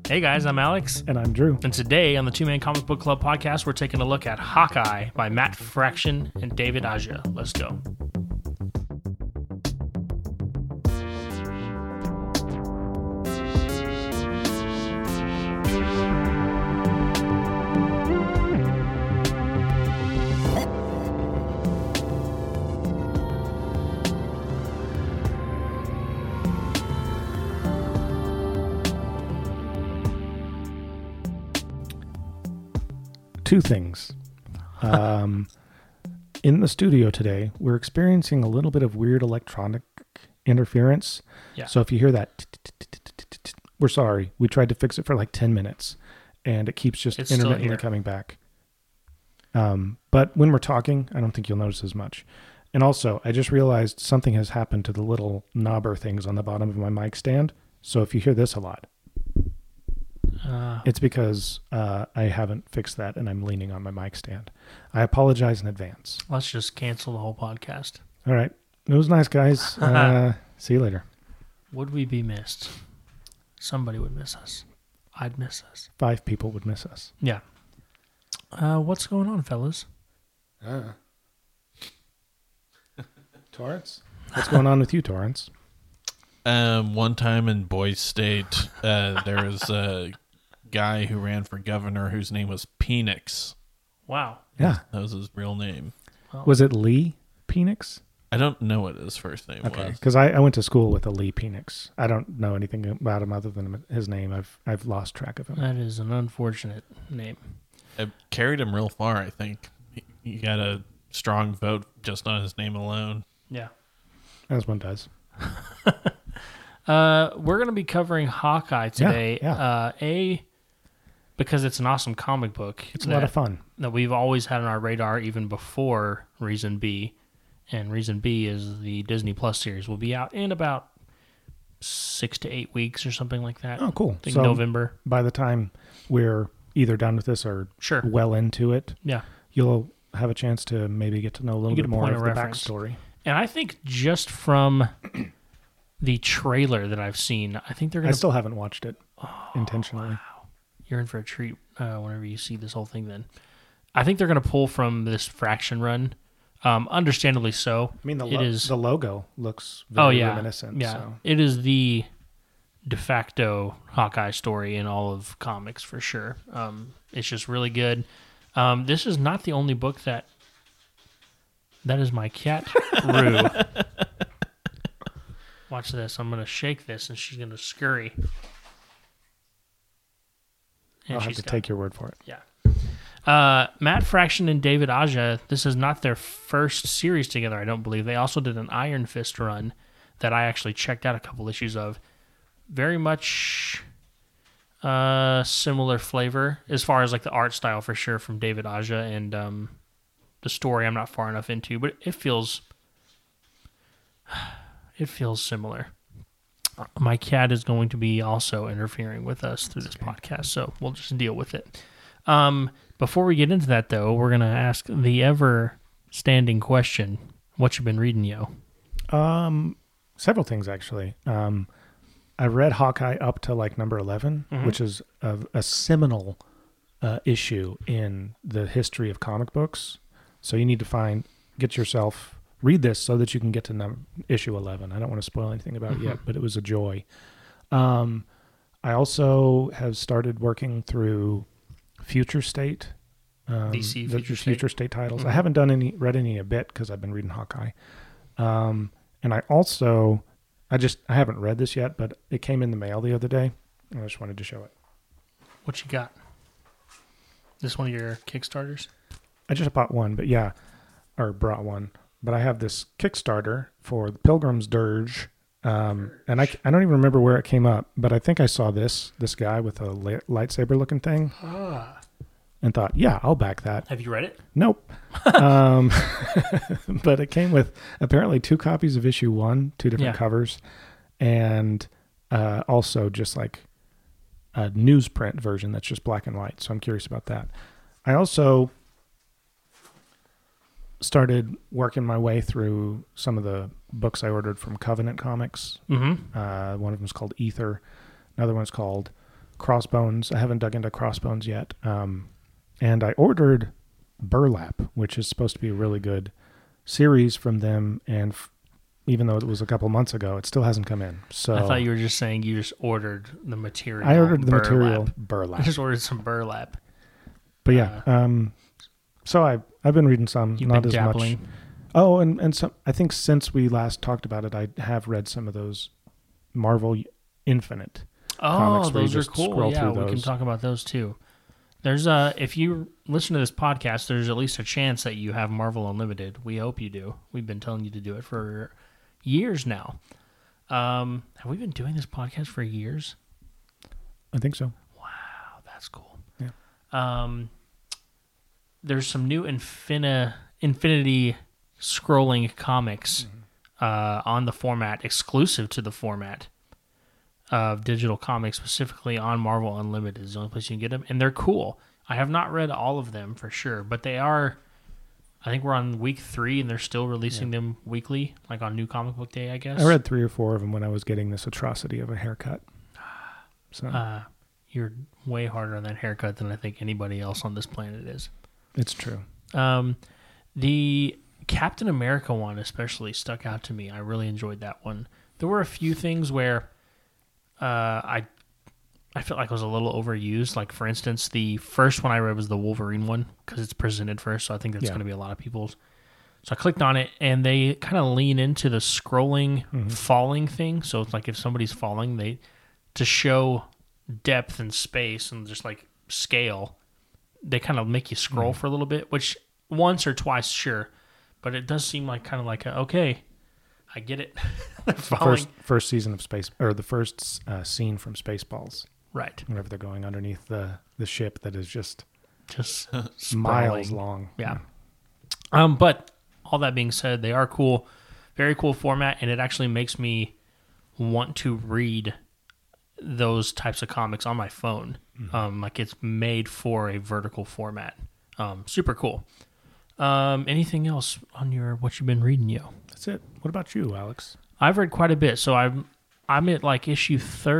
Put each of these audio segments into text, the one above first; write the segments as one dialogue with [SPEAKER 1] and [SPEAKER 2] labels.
[SPEAKER 1] Hey guys, I'm Alex.
[SPEAKER 2] And I'm Drew.
[SPEAKER 1] And today on the Two Man Comic Book Club podcast, we're taking a look at Hawkeye by Matt Fraction and David Aja. Let's go.
[SPEAKER 2] Two things. In the studio today, we're experiencing a little bit of weird electronic interference.
[SPEAKER 1] Yeah.
[SPEAKER 2] So if you hear that, we're sorry. We tried to fix it for like 10 minutes, and it keeps just
[SPEAKER 1] It's still
[SPEAKER 2] intermittently
[SPEAKER 1] here.
[SPEAKER 2] coming back. But when we're talking, I don't think you'll notice as much. And also, I just realized something has happened to the little knobber things on the bottom of my mic stand. So if you hear this a lot, it's because I haven't fixed that and I'm leaning on my mic stand. I apologize in advance.
[SPEAKER 1] Let's just cancel the whole podcast.
[SPEAKER 2] All right. It was nice, guys. See you later.
[SPEAKER 1] Would we be missed? Somebody would miss us. I'd miss us.
[SPEAKER 2] 5 people would miss us.
[SPEAKER 1] Yeah. What's going on, fellas?
[SPEAKER 2] Torrance? What's going on with you, Torrance?
[SPEAKER 3] One time in Boise State, there was a guy who ran for governor whose name was Penix.
[SPEAKER 1] Wow.
[SPEAKER 2] Yeah.
[SPEAKER 3] That was his real name.
[SPEAKER 2] Was it Lee Penix?
[SPEAKER 3] I don't know what his first name
[SPEAKER 2] Okay.
[SPEAKER 3] was.
[SPEAKER 2] Because I went to school with a Lee Penix. I don't know anything about him other than his name. I've lost track of him.
[SPEAKER 1] That is an unfortunate name.
[SPEAKER 3] It carried him real far, I think. He got a strong vote just on his name alone.
[SPEAKER 1] Yeah.
[SPEAKER 2] As one does.
[SPEAKER 1] We're going to be covering Hawkeye today.
[SPEAKER 2] Yeah.
[SPEAKER 1] Because it's an awesome comic book.
[SPEAKER 2] It's a lot of fun.
[SPEAKER 1] That we've always had on our radar even before Reason B. And Reason B is the Disney Plus series. Will be out in about 6 to 8 weeks or something like that.
[SPEAKER 2] Oh, cool.
[SPEAKER 1] I think
[SPEAKER 2] So
[SPEAKER 1] November.
[SPEAKER 2] by the time we're either done with this or
[SPEAKER 1] Sure.
[SPEAKER 2] well into it,
[SPEAKER 1] Yeah.
[SPEAKER 2] you'll have a chance to maybe get to know a little
[SPEAKER 1] get
[SPEAKER 2] bit
[SPEAKER 1] a
[SPEAKER 2] more
[SPEAKER 1] point
[SPEAKER 2] of
[SPEAKER 1] of
[SPEAKER 2] the
[SPEAKER 1] reference.
[SPEAKER 2] backstory.
[SPEAKER 1] And I think just from the trailer that I've seen, I think they're
[SPEAKER 2] I
[SPEAKER 1] going to...
[SPEAKER 2] still haven't watched it intentionally.
[SPEAKER 1] Wow. You're in for a treat whenever you see this whole thing then. I think they're going to pull from this Fraction run. Understandably so.
[SPEAKER 2] I mean, the logo looks very reminiscent.
[SPEAKER 1] Yeah.
[SPEAKER 2] So.
[SPEAKER 1] It is the de facto Hawkeye story in all of comics for sure. It's just really good. This is not the only book that is my cat, Rue. Watch this. I'm going to shake this and she's going to scurry. And
[SPEAKER 2] I'll have to take your word for it.
[SPEAKER 1] Yeah. Matt Fraction and David Aja, this is not their first series together, I don't believe. They also did an Iron Fist run that I actually checked out a couple issues of. Very much similar flavor as far as like the art style for sure from David Aja, and the story I'm not far enough into, but it feels similar. My cat is going to be also interfering with us through this podcast, so we'll just deal with it. Before we get into that, though, we're going to ask the ever-standing question, what you been reading, yo?
[SPEAKER 2] Several things, actually. I read Hawkeye up to like number 11, which is a seminal issue in the history of comic books. So you need to read this so that you can get to issue 11. I don't want to spoil anything about it yet, but it was a joy. I also have started working through Future State,
[SPEAKER 1] DC
[SPEAKER 2] the
[SPEAKER 1] Future
[SPEAKER 2] State titles. I haven't read any a bit because I've been reading Hawkeye. And I also, I haven't read this yet, but it came in the mail the other day, and I just wanted to show it.
[SPEAKER 1] What you got? This one of your Kickstarters?
[SPEAKER 2] I just bought one, brought one. But I have this Kickstarter for the Pilgrim's Dirge, and I don't even remember where it came up, but I think I saw this guy with a lightsaber-looking thing, and thought, yeah, I'll back that.
[SPEAKER 1] Have you read it?
[SPEAKER 2] Nope. But it came with apparently 2 copies of issue 1, 2 different covers, and also just like a newsprint version that's just black and white. So I'm curious about that. I also started working my way through some of the books I ordered from Covenant Comics.
[SPEAKER 1] Mm-hmm.
[SPEAKER 2] One of them is called Ether. Another one's called Crossbones. I haven't dug into Crossbones yet. And I ordered Burlap, which is supposed to be a really good series from them. And even though it was a couple months ago, it still hasn't come in. So
[SPEAKER 1] I thought you were just saying you just ordered the material.
[SPEAKER 2] I ordered the
[SPEAKER 1] Burlap.
[SPEAKER 2] material
[SPEAKER 1] I
[SPEAKER 2] Burlap.
[SPEAKER 1] just ordered some burlap.
[SPEAKER 2] But yeah, so I've been reading some,
[SPEAKER 1] You've
[SPEAKER 2] not
[SPEAKER 1] been
[SPEAKER 2] as
[SPEAKER 1] dabbling.
[SPEAKER 2] much. Oh, and some. I think since we last talked about it, I have read some of those Marvel Infinite.
[SPEAKER 1] Oh,
[SPEAKER 2] comics where you
[SPEAKER 1] those are
[SPEAKER 2] just
[SPEAKER 1] cool.
[SPEAKER 2] scroll
[SPEAKER 1] Yeah,
[SPEAKER 2] through
[SPEAKER 1] we can
[SPEAKER 2] those.
[SPEAKER 1] talk about those too. There's if you listen to this podcast, there's at least a chance that you have Marvel Unlimited. We hope you do. We've been telling you to do it for years now. Have we been doing this podcast for years?
[SPEAKER 2] I think so.
[SPEAKER 1] Wow, that's cool.
[SPEAKER 2] Yeah.
[SPEAKER 1] There's some new Infinity scrolling comics on the format, exclusive to the format of digital comics, specifically on Marvel Unlimited is the only place you can get them, and they're cool. I have not read all of them for sure, but they are. I think we're on week 3, and they're still releasing them weekly, like on New Comic Book Day, I guess.
[SPEAKER 2] I read 3 or 4 of them when I was getting this atrocity of a haircut. So
[SPEAKER 1] You're way harder on that haircut than I think anybody else on this planet is.
[SPEAKER 2] it's true.
[SPEAKER 1] The Captain America one especially stuck out to me. I really enjoyed that one. There were a few things where I felt like it was a little overused. Like, for instance, the first one I read was the Wolverine one because it's presented first, so I think that's going to be a lot of people's. So I clicked on it, and they kind of lean into the scrolling, falling thing. So it's like if somebody's falling, to show depth and space and just like scale, they kind of make you scroll for a little bit, which once or twice, sure. But it does seem like kind of like, okay, I get it.
[SPEAKER 2] First season of Space, or the first scene from Spaceballs.
[SPEAKER 1] Right.
[SPEAKER 2] Whenever they're going underneath the ship that is just
[SPEAKER 1] sprawling.
[SPEAKER 2] miles long.
[SPEAKER 1] Yeah. But all that being said, they are cool. Very cool format, and it actually makes me want to read those types of comics on my phone. Like it's made for a vertical format. Super cool. Anything else on what you've been reading, yo?
[SPEAKER 2] That's it. What about you, Alex?
[SPEAKER 1] I've read quite a bit. So I'm at like issue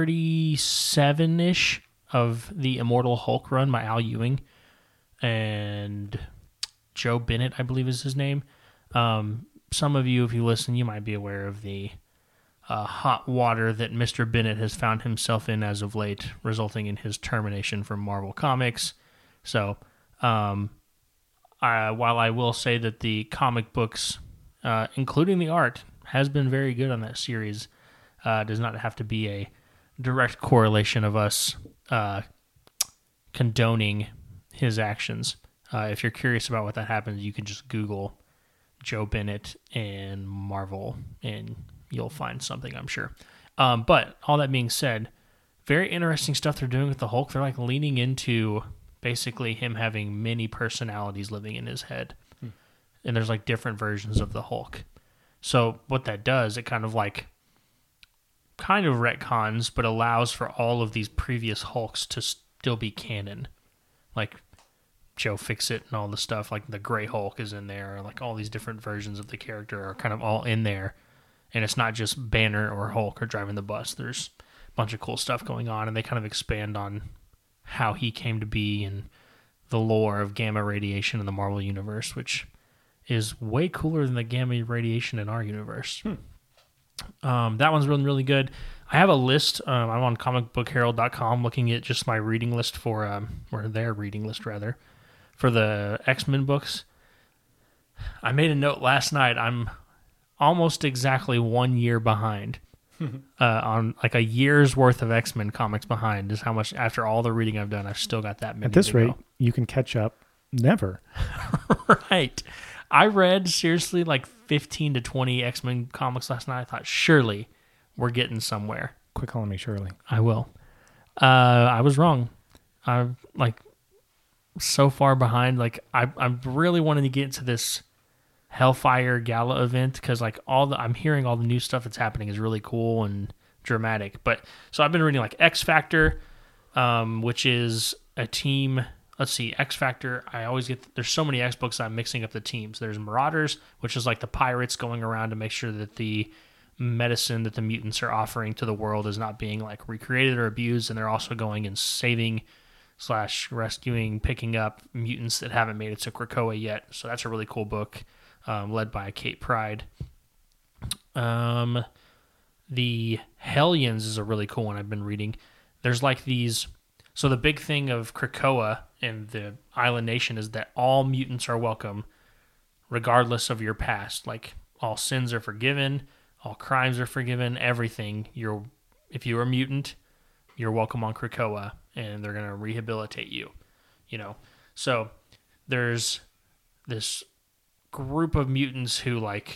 [SPEAKER 1] 37-ish of the Immortal Hulk run by Al Ewing and Joe Bennett, I believe is his name. Some of you, if you listen, you might be aware of the hot water that Mr. Bennett has found himself in as of late, resulting in his termination from Marvel Comics. So, while I will say that the comic books, including the art, has been very good on that series, does not have to be a direct correlation of us condoning his actions. If you're curious about what that happens, you can just Google Joe Bennett and Marvel, and you'll find something, I'm sure. But all that being said, very interesting stuff they're doing with the Hulk. They're like leaning into basically him having many personalities living in his head. And there's like different versions of the Hulk. So what that does, it kind of retcons, but allows for all of these previous Hulks to still be canon. Like Joe Fixit and all the stuff, like the Gray Hulk is in there, like all these different versions of the character are kind of all in there. And it's not just Banner or Hulk or driving the bus. There's a bunch of cool stuff going on, and they kind of expand on how he came to be and the lore of gamma radiation in the Marvel Universe, which is way cooler than the gamma radiation in our universe. That one's really, really good. I have a list. I'm on comicbookherald.com looking at just my reading list or their reading list, rather, for the X-Men books. I made a note last night. I'm almost exactly 1 year behind on like a year's worth of X-Men comics behind is how much, after all the reading I've done, I've still got that many.
[SPEAKER 2] At this
[SPEAKER 1] to
[SPEAKER 2] rate,
[SPEAKER 1] go.
[SPEAKER 2] you can catch up never.
[SPEAKER 1] Right. I read seriously like 15 to 20 X-Men comics last night. I thought, surely we're getting somewhere.
[SPEAKER 2] Quit calling me Shirley.
[SPEAKER 1] I will. I was wrong. I'm like so far behind. Like I'm really wanting to get into this Hellfire Gala event because like I'm hearing all the new stuff that's happening is really cool and dramatic. But so I've been reading like X Factor, which is a team. Let's see, X Factor. I always there's so many X books I'm mixing up the teams. There's Marauders, which is like the pirates going around to make sure that the medicine that the mutants are offering to the world is not being like recreated or abused, and they're also going and saving / rescuing, picking up mutants that haven't made it to Krakoa yet. So that's a really cool book, led by Kate Pryde. The Hellions is a really cool one I've been reading. There's like these... So the big thing of Krakoa and the island nation is that all mutants are welcome, regardless of your past. Like, all sins are forgiven, all crimes are forgiven, everything. If you're a mutant, you're welcome on Krakoa, and they're going to rehabilitate you, you know. So there's this group of mutants who, like,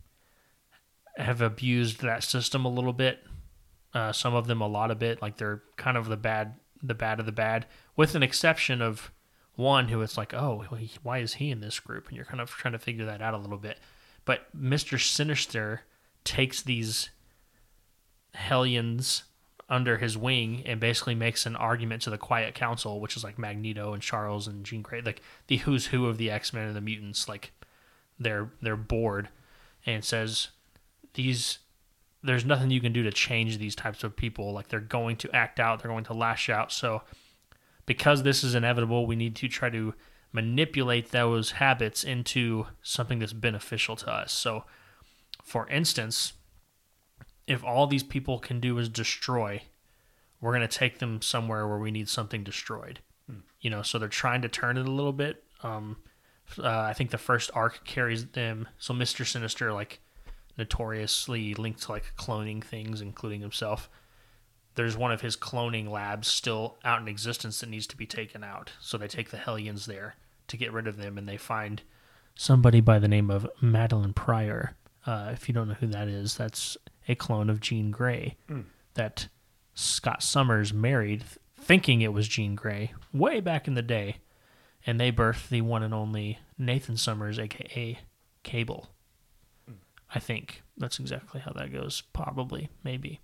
[SPEAKER 1] have abused that system a little bit. Some of them a lot of it. Like, they're kind of the bad of the bad, with an exception of one who it's like, oh, why is he in this group? And you're kind of trying to figure that out a little bit. But Mr. Sinister takes these Hellions under his wing and basically makes an argument to the Quiet Council, which is like Magneto and Charles and Jean Grey, like the who's who of the X-Men and the mutants. Like, they're bored, and says there's nothing you can do to change these types of people. Like, they're going to act out, they're going to lash out. So because this is inevitable, we need to try to manipulate those habits into something that's beneficial to us. So, for instance, if all these people can do is destroy, we're going to take them somewhere where we need something destroyed. You know, so they're trying to turn it a little bit. I think the first arc carries them. So Mr. Sinister, like, notoriously linked to like cloning things, including himself. There's one of his cloning labs still out in existence that needs to be taken out. So they take the Hellions there to get rid of them, and they find somebody by the name of Madeline Pryor. If you don't know who that is, that's a clone of Jean Grey that Scott Summers married, thinking it was Jean Grey, way back in the day. And they birthed the one and only Nathan Summers, a.k.a. Cable. I think that's exactly how that goes. Probably, maybe.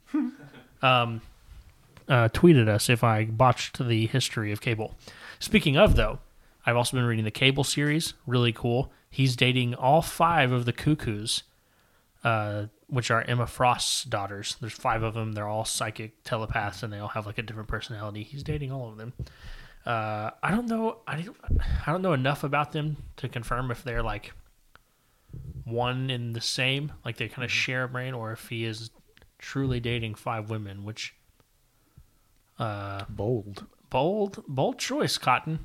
[SPEAKER 1] Tweeted us if I botched the history of Cable. Speaking of, though, I've also been reading the Cable series. Really cool. He's dating all 5 of the Cuckoos, which are Emma Frost's daughters. There's 5 of them. They're all psychic telepaths, and they all have like a different personality. He's dating all of them. I don't know enough about them to confirm if they're like one and the same, like they kind of share a brain, or if he is truly dating 5 women, which
[SPEAKER 2] bold
[SPEAKER 1] choice, Cotton.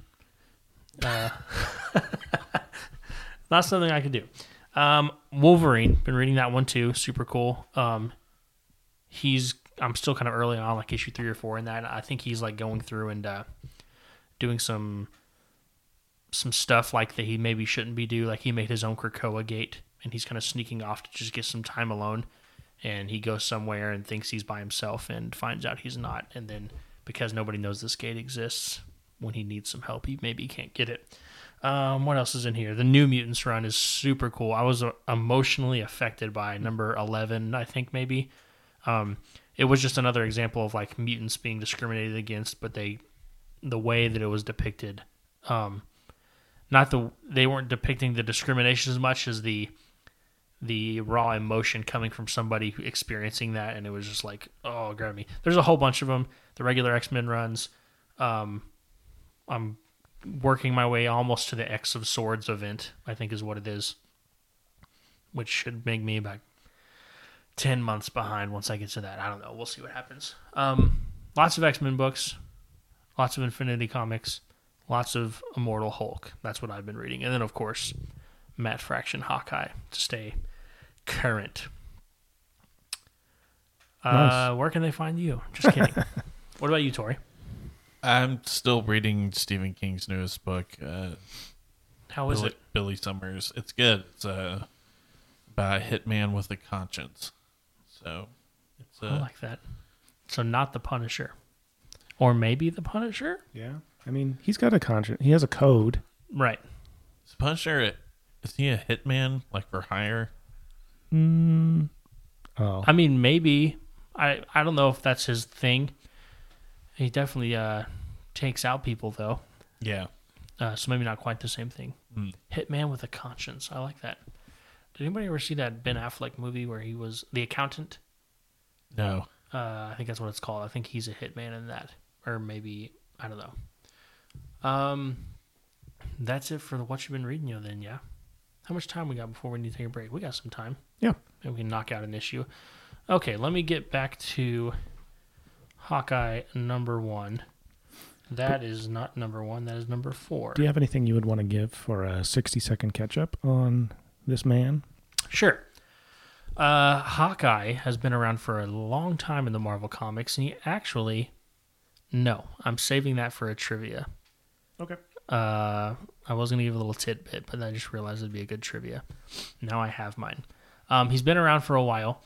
[SPEAKER 1] Not something I could do. Wolverine, been reading that one too, super cool. I'm still kind of early on, like issue 3 or 4 in that. I think he's like going through and doing some stuff like that he maybe shouldn't be doing. Like, he made his own Krakoa gate, and he's kind of sneaking off to just get some time alone. And he goes somewhere and thinks he's by himself and finds out he's not. And then, because nobody knows this gate exists, when he needs some help, he maybe can't get it. What else is in here? The New Mutants run is super cool. I was emotionally affected by number 11, I think maybe. It was just another example of like mutants being discriminated against, but the way that it was depicted, they weren't depicting the discrimination as much as the raw emotion coming from somebody experiencing that, and it was just like, oh, it grabbed me. There's a whole bunch of them. The regular X-Men runs. I'm working my way almost to the X of Swords event, I think is what it is, which should make me about 10 months behind once I get to that. I don't know. We'll see what happens. Lots of X-Men books, lots of Infinity Comics, lots of Immortal Hulk. That's what I've been reading. And then, of course, Matt Fraction Hawkeye to stay current.
[SPEAKER 2] Nice.
[SPEAKER 1] Where can they find you? Just kidding. What about you, Tori?
[SPEAKER 3] I'm still reading Stephen King's newest book.
[SPEAKER 1] How is it?
[SPEAKER 3] Billy Summers. It's good. It's about a hitman with a conscience. So it's
[SPEAKER 1] I like that. So not the Punisher. Or maybe the Punisher?
[SPEAKER 2] Yeah. I mean, he's got a conscience. He has a code.
[SPEAKER 1] Right.
[SPEAKER 3] Is Punisher, is he a hitman, like for hire?
[SPEAKER 2] Oh.
[SPEAKER 1] I mean, maybe. I don't know if that's his thing. He definitely takes out people, though.
[SPEAKER 3] Yeah.
[SPEAKER 1] So maybe not quite the same thing. Hitman with a conscience. I like that. Did anybody ever see that Ben Affleck movie where he was the accountant?
[SPEAKER 3] No.
[SPEAKER 1] I think that's what it's called. I think he's a hitman in that, or maybe I don't know. That's it for what you've been reading, then. Yeah. How much time we got before we need to take a break? We got some time.
[SPEAKER 2] Yeah.
[SPEAKER 1] Maybe we can knock out an issue. Okay, let me get back to Hawkeye number 1. That is not number 1. That is number 4.
[SPEAKER 2] Do you have anything you would want to give for a 60-second catch-up on this man?
[SPEAKER 1] Sure. Hawkeye has been around for a long time in the Marvel Comics, and he actually... No, I'm saving that for a trivia.
[SPEAKER 2] Okay.
[SPEAKER 1] I was going to give a little tidbit, but I just realized it'd be a good trivia. Now I have mine. He's been around for a while.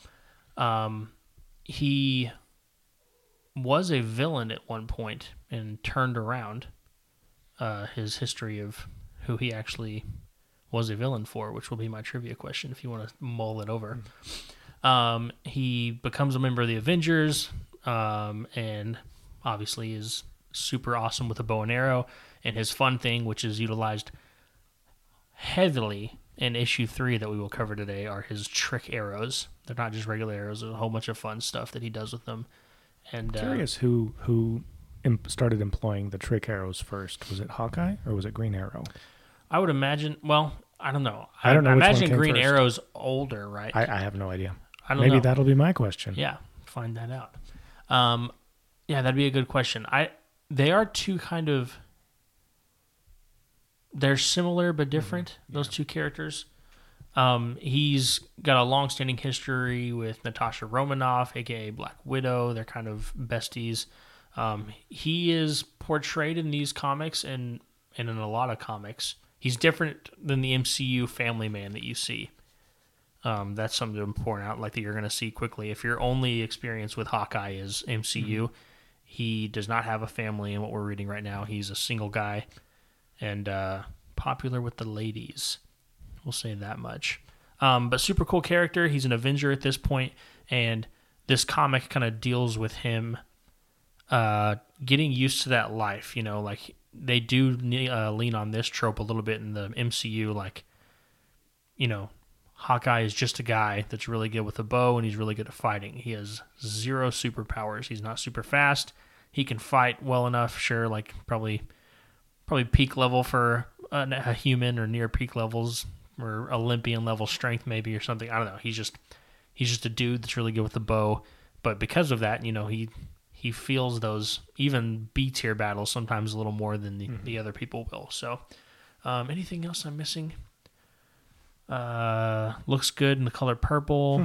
[SPEAKER 1] He was a villain at one point and turned around his history of who he actually was a villain for, which will be my trivia question if you want to mull it over. He becomes a member of the Avengers, and obviously is super awesome with a bow and arrow. And his fun thing, which is utilized heavily in issue 3 that we will cover today, are his trick arrows. They're not just regular arrows. There's a whole bunch of fun stuff that he does with them. And
[SPEAKER 2] Curious who started employing the trick arrows first. Was it Hawkeye or was it Green Arrow?
[SPEAKER 1] I would imagine, well, I don't know.
[SPEAKER 2] I don't know
[SPEAKER 1] I
[SPEAKER 2] which one
[SPEAKER 1] imagine
[SPEAKER 2] came
[SPEAKER 1] Green
[SPEAKER 2] first.
[SPEAKER 1] Arrow's older, right?
[SPEAKER 2] I have no idea.
[SPEAKER 1] I don't
[SPEAKER 2] Maybe
[SPEAKER 1] know.
[SPEAKER 2] that'll be my question.
[SPEAKER 1] Yeah, find that out. Yeah, that'd be a good question. They are two kind of... They're similar but different, those two characters. He's got a long-standing history with Natasha Romanoff, a.k.a. Black Widow. They're kind of besties. He is portrayed in these comics and in a lot of comics. He's different than the MCU family man that you see. That's something to point out, like that you're going to see quickly. If your only experience with Hawkeye is MCU, he does not have a family in what we're reading right now. He's a single guy and popular with the ladies. We'll say that much. But super cool character. He's an Avenger at this point, and this comic kind of deals with him getting used to that life. You know, like they do lean on this trope a little bit in the MCU. Like, you know, Hawkeye is just a guy that's really good with a bow, and he's really good at fighting. He has 0 superpowers. He's not super fast. He can fight well enough, sure, like probably peak level for a human, or near peak levels, or Olympian level strength maybe, or something. I don't know. He's just a dude that's really good with the bow. But because of that, you know, he feels those even B tier battles sometimes a little more than the other people will. So, anything else I'm missing? Looks good in the color purple.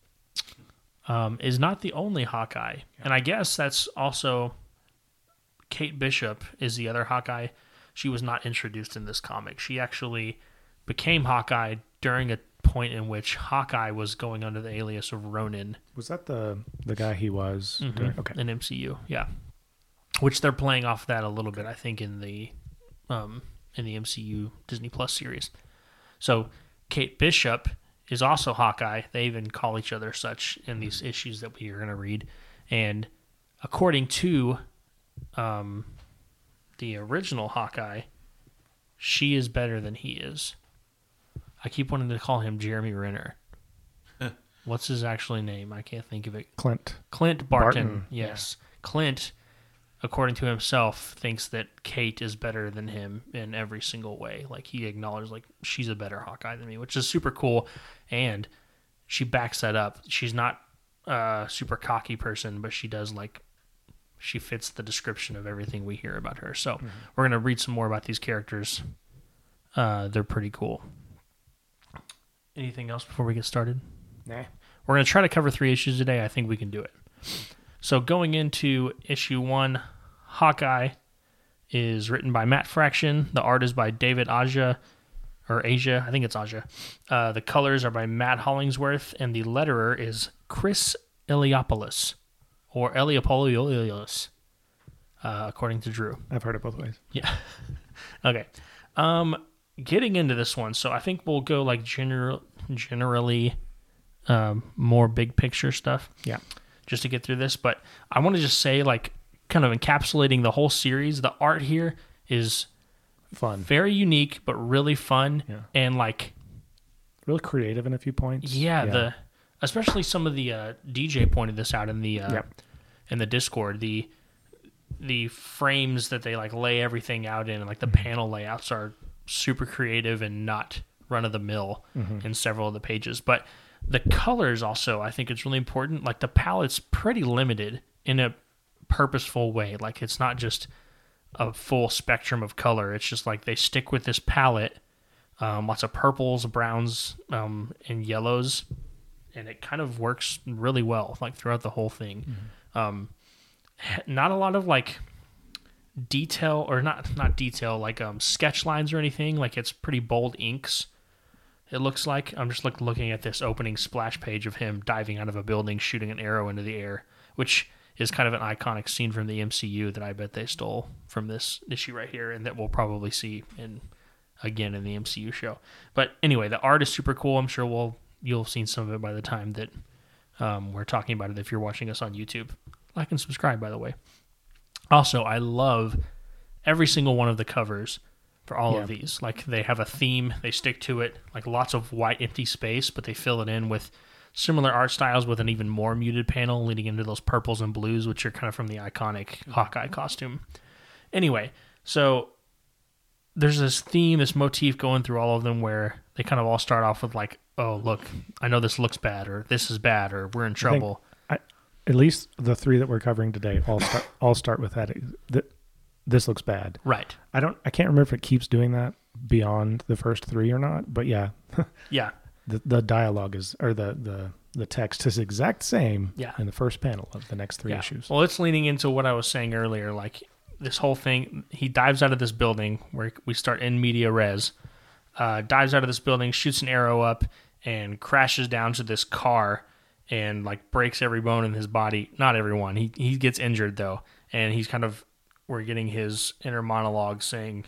[SPEAKER 1] Is not the only Hawkeye, and I guess that's also Kate Bishop is the other Hawkeye. She was not introduced in this comic. She actually became Hawkeye during a point in which Hawkeye was going under the alias of Ronin.
[SPEAKER 2] Was that the guy he was? Okay.
[SPEAKER 1] In MCU, yeah. Which they're playing off that a little bit, I think, in the MCU Disney Plus series. So Kate Bishop is also Hawkeye. They even call each other such in these issues that we are going to read. And according to the original Hawkeye, she is better than he is. I keep wanting to call him Jeremy Renner. What's his actual name? I can't think of it.
[SPEAKER 2] Clint
[SPEAKER 1] Barton. Yes. Yeah. Clint, according to himself, thinks that Kate is better than him in every single way. Like, he acknowledged, like, she's a better Hawkeye than me, which is super cool. And she backs that up. She's not a super cocky person, but she does, like, she fits the description of everything we hear about her. So we're going to read some more about these characters. They're pretty cool. Anything else before we get started?
[SPEAKER 2] Nah.
[SPEAKER 1] We're going to try to cover 3 issues today. I think we can do it. So going into issue 1, Hawkeye is written by Matt Fraction. The art is by David Aja, or Asia. I think it's Aja. The colors are by Matt Hollingsworth, and the letterer is Chris Eliopoulos, or Eliopoulos, according to Drew.
[SPEAKER 2] I've heard it both ways.
[SPEAKER 1] Yeah. Okay. Getting into this one, so I think we'll go like generally more big picture stuff.
[SPEAKER 2] Yeah.
[SPEAKER 1] Just to get through this, but I want to just say, like, kind of encapsulating the whole series, the art here is
[SPEAKER 2] fun,
[SPEAKER 1] very unique, but really fun, and like
[SPEAKER 2] really creative in a few points.
[SPEAKER 1] Yeah, especially some of the DJ pointed this out in the in the Discord. The frames that they like lay everything out in, and like the panel layouts are super creative and not run of the mill in several of the pages. But the colors also, I think it's really important. Like the palette's pretty limited in a purposeful way. Like it's not just a full spectrum of color. It's just like they stick with this palette, lots of purples, browns, and yellows, and it kind of works really well like throughout the whole thing. Not a lot of like detail, or not detail, like sketch lines or anything. Like it's pretty bold inks. It looks like I'm just looking at this opening splash page of him diving out of a building, shooting an arrow into the air, which is kind of an iconic scene from the MCU that I bet they stole from this issue right here, and that we'll probably see again in the MCU show. But anyway, the art is super cool. I'm sure you'll have seen some of it by the time that we're talking about it if you're watching us on YouTube. Like and subscribe, by the way. Also, I love every single one of the covers for all of these. Like they have a theme, they stick to it, like lots of white empty space, but they fill it in with similar art styles with an even more muted panel leading into those purples and blues, which are kind of from the iconic Hawkeye costume. Anyway, so there's this theme, this motif going through all of them where they kind of all start off with like, oh, look, I know this looks bad, or this is bad, or we're in trouble.
[SPEAKER 2] At least the three that we're covering today all start with that. This looks bad.
[SPEAKER 1] Right.
[SPEAKER 2] I can't remember if it keeps doing that beyond the first three or not, but yeah.
[SPEAKER 1] Yeah.
[SPEAKER 2] The dialogue is, or the text is exact same in the first panel of the next three issues.
[SPEAKER 1] Well, it's leaning into what I was saying earlier, like this whole thing. He dives out of this building where we start in media res, dives out of this building, shoots an arrow up, and crashes down to this car and like breaks every bone in his body. Not everyone. He gets injured though, and he's kind of, we're getting his inner monologue saying,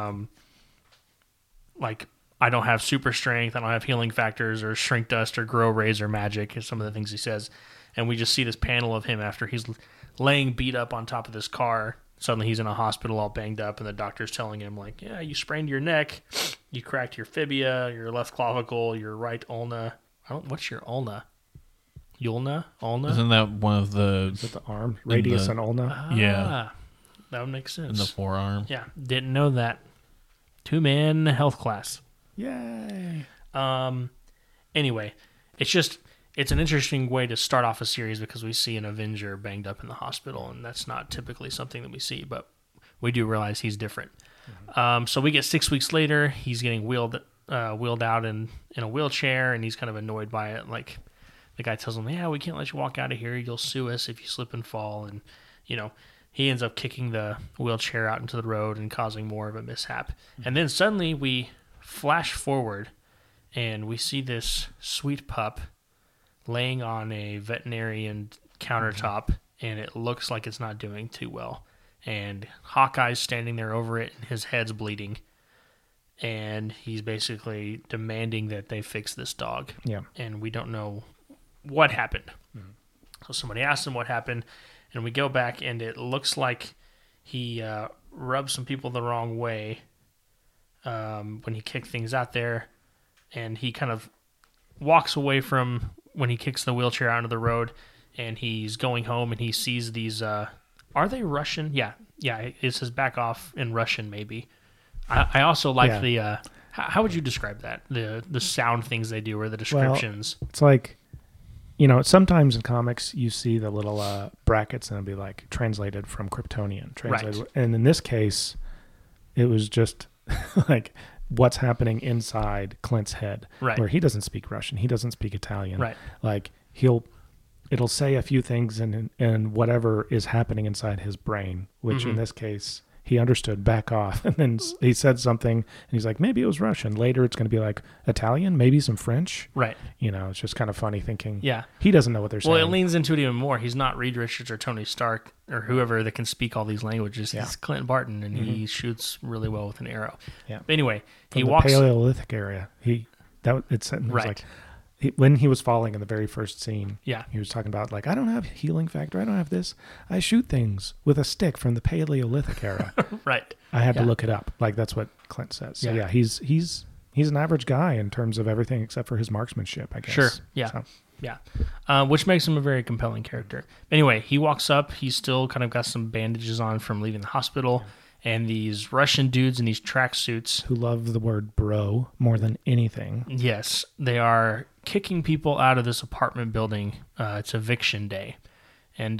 [SPEAKER 1] like, I don't have super strength, I don't have healing factors or shrink dust or grow razor magic is some of the things he says. And we just see this panel of him after he's laying beat up on top of this car. Suddenly he's in a hospital all banged up, and the doctor's telling him like, yeah, you sprained your neck, you cracked your fibia, your left clavicle, your right ulna. What's your ulna? Ulna?
[SPEAKER 3] Isn't that one of the...
[SPEAKER 2] Is it the arm? Radius and ulna?
[SPEAKER 3] Yeah.
[SPEAKER 1] That would make sense.
[SPEAKER 3] In the forearm.
[SPEAKER 1] Yeah. Didn't know that. 2-man health class.
[SPEAKER 2] Yay.
[SPEAKER 1] Anyway, it's an interesting way to start off a series because we see an Avenger banged up in the hospital, and that's not typically something that we see, but we do realize he's different. Mm-hmm. So we get 6 weeks later, he's getting wheeled out in a wheelchair, and he's kind of annoyed by it. Like, the guy tells him, yeah, we can't let you walk out of here. You'll sue us if you slip and fall. And, he ends up kicking the wheelchair out into the road and causing more of a mishap. Mm-hmm. And then suddenly we flash forward, and we see this sweet pup laying on a veterinarian countertop, and it looks like it's not doing too well. And Hawkeye's standing there over it, and his head's bleeding. And he's basically demanding that they fix this dog.
[SPEAKER 2] Yeah.
[SPEAKER 1] And we don't know what happened. Mm-hmm. So somebody asked him what happened, and we go back, and it looks like he rubbed some people the wrong way when he kicked things out there, and he kind of walks away from when he kicks the wheelchair out into the road, and he's going home, and he sees these, are they Russian? Yeah, it says back off in Russian, maybe. I also like the, how would you describe that? The sound things they do, or the descriptions?
[SPEAKER 2] Well, it's like, sometimes in comics you see the little brackets, and it'll be like translated from Kryptonian.
[SPEAKER 1] Right.
[SPEAKER 2] And in this case, it was just like what's happening inside Clint's head,
[SPEAKER 1] right,
[SPEAKER 2] where he doesn't speak Russian, he doesn't speak Italian,
[SPEAKER 1] right? Like
[SPEAKER 2] it'll say a few things and whatever is happening inside his brain, which in this case he understood, back off, and then he said something, and he's like, maybe it was Russian. Later it's going to be like Italian, maybe some French,
[SPEAKER 1] right?
[SPEAKER 2] It's just kind of funny thinking,
[SPEAKER 1] yeah,
[SPEAKER 2] he doesn't know what they're saying.
[SPEAKER 1] Well, it leans into it even more. He's not Reed Richards or Tony Stark or whoever that can speak all these languages. He's Clint Barton, and he shoots really well with an arrow.
[SPEAKER 2] Yeah.
[SPEAKER 1] But anyway,
[SPEAKER 2] from
[SPEAKER 1] he
[SPEAKER 2] the
[SPEAKER 1] walks
[SPEAKER 2] Paleolithic area. Like when he was falling in the very first scene.
[SPEAKER 1] Yeah.
[SPEAKER 2] He was talking about like, I don't have healing factor. I don't have this. I shoot things with a stick from the Paleolithic era.
[SPEAKER 1] Right.
[SPEAKER 2] I had to look it up. Like that's what Clint says. So he's he's an average guy in terms of everything except for his marksmanship, I guess.
[SPEAKER 1] Sure. Yeah.
[SPEAKER 2] So,
[SPEAKER 1] Yeah. Which makes him a very compelling character. Anyway, he walks up. He's still kind of got some bandages on from leaving the hospital. And these Russian dudes in these tracksuits.
[SPEAKER 2] who love the word bro more than anything.
[SPEAKER 1] Yes. They are kicking people out of this apartment building. It's eviction day. And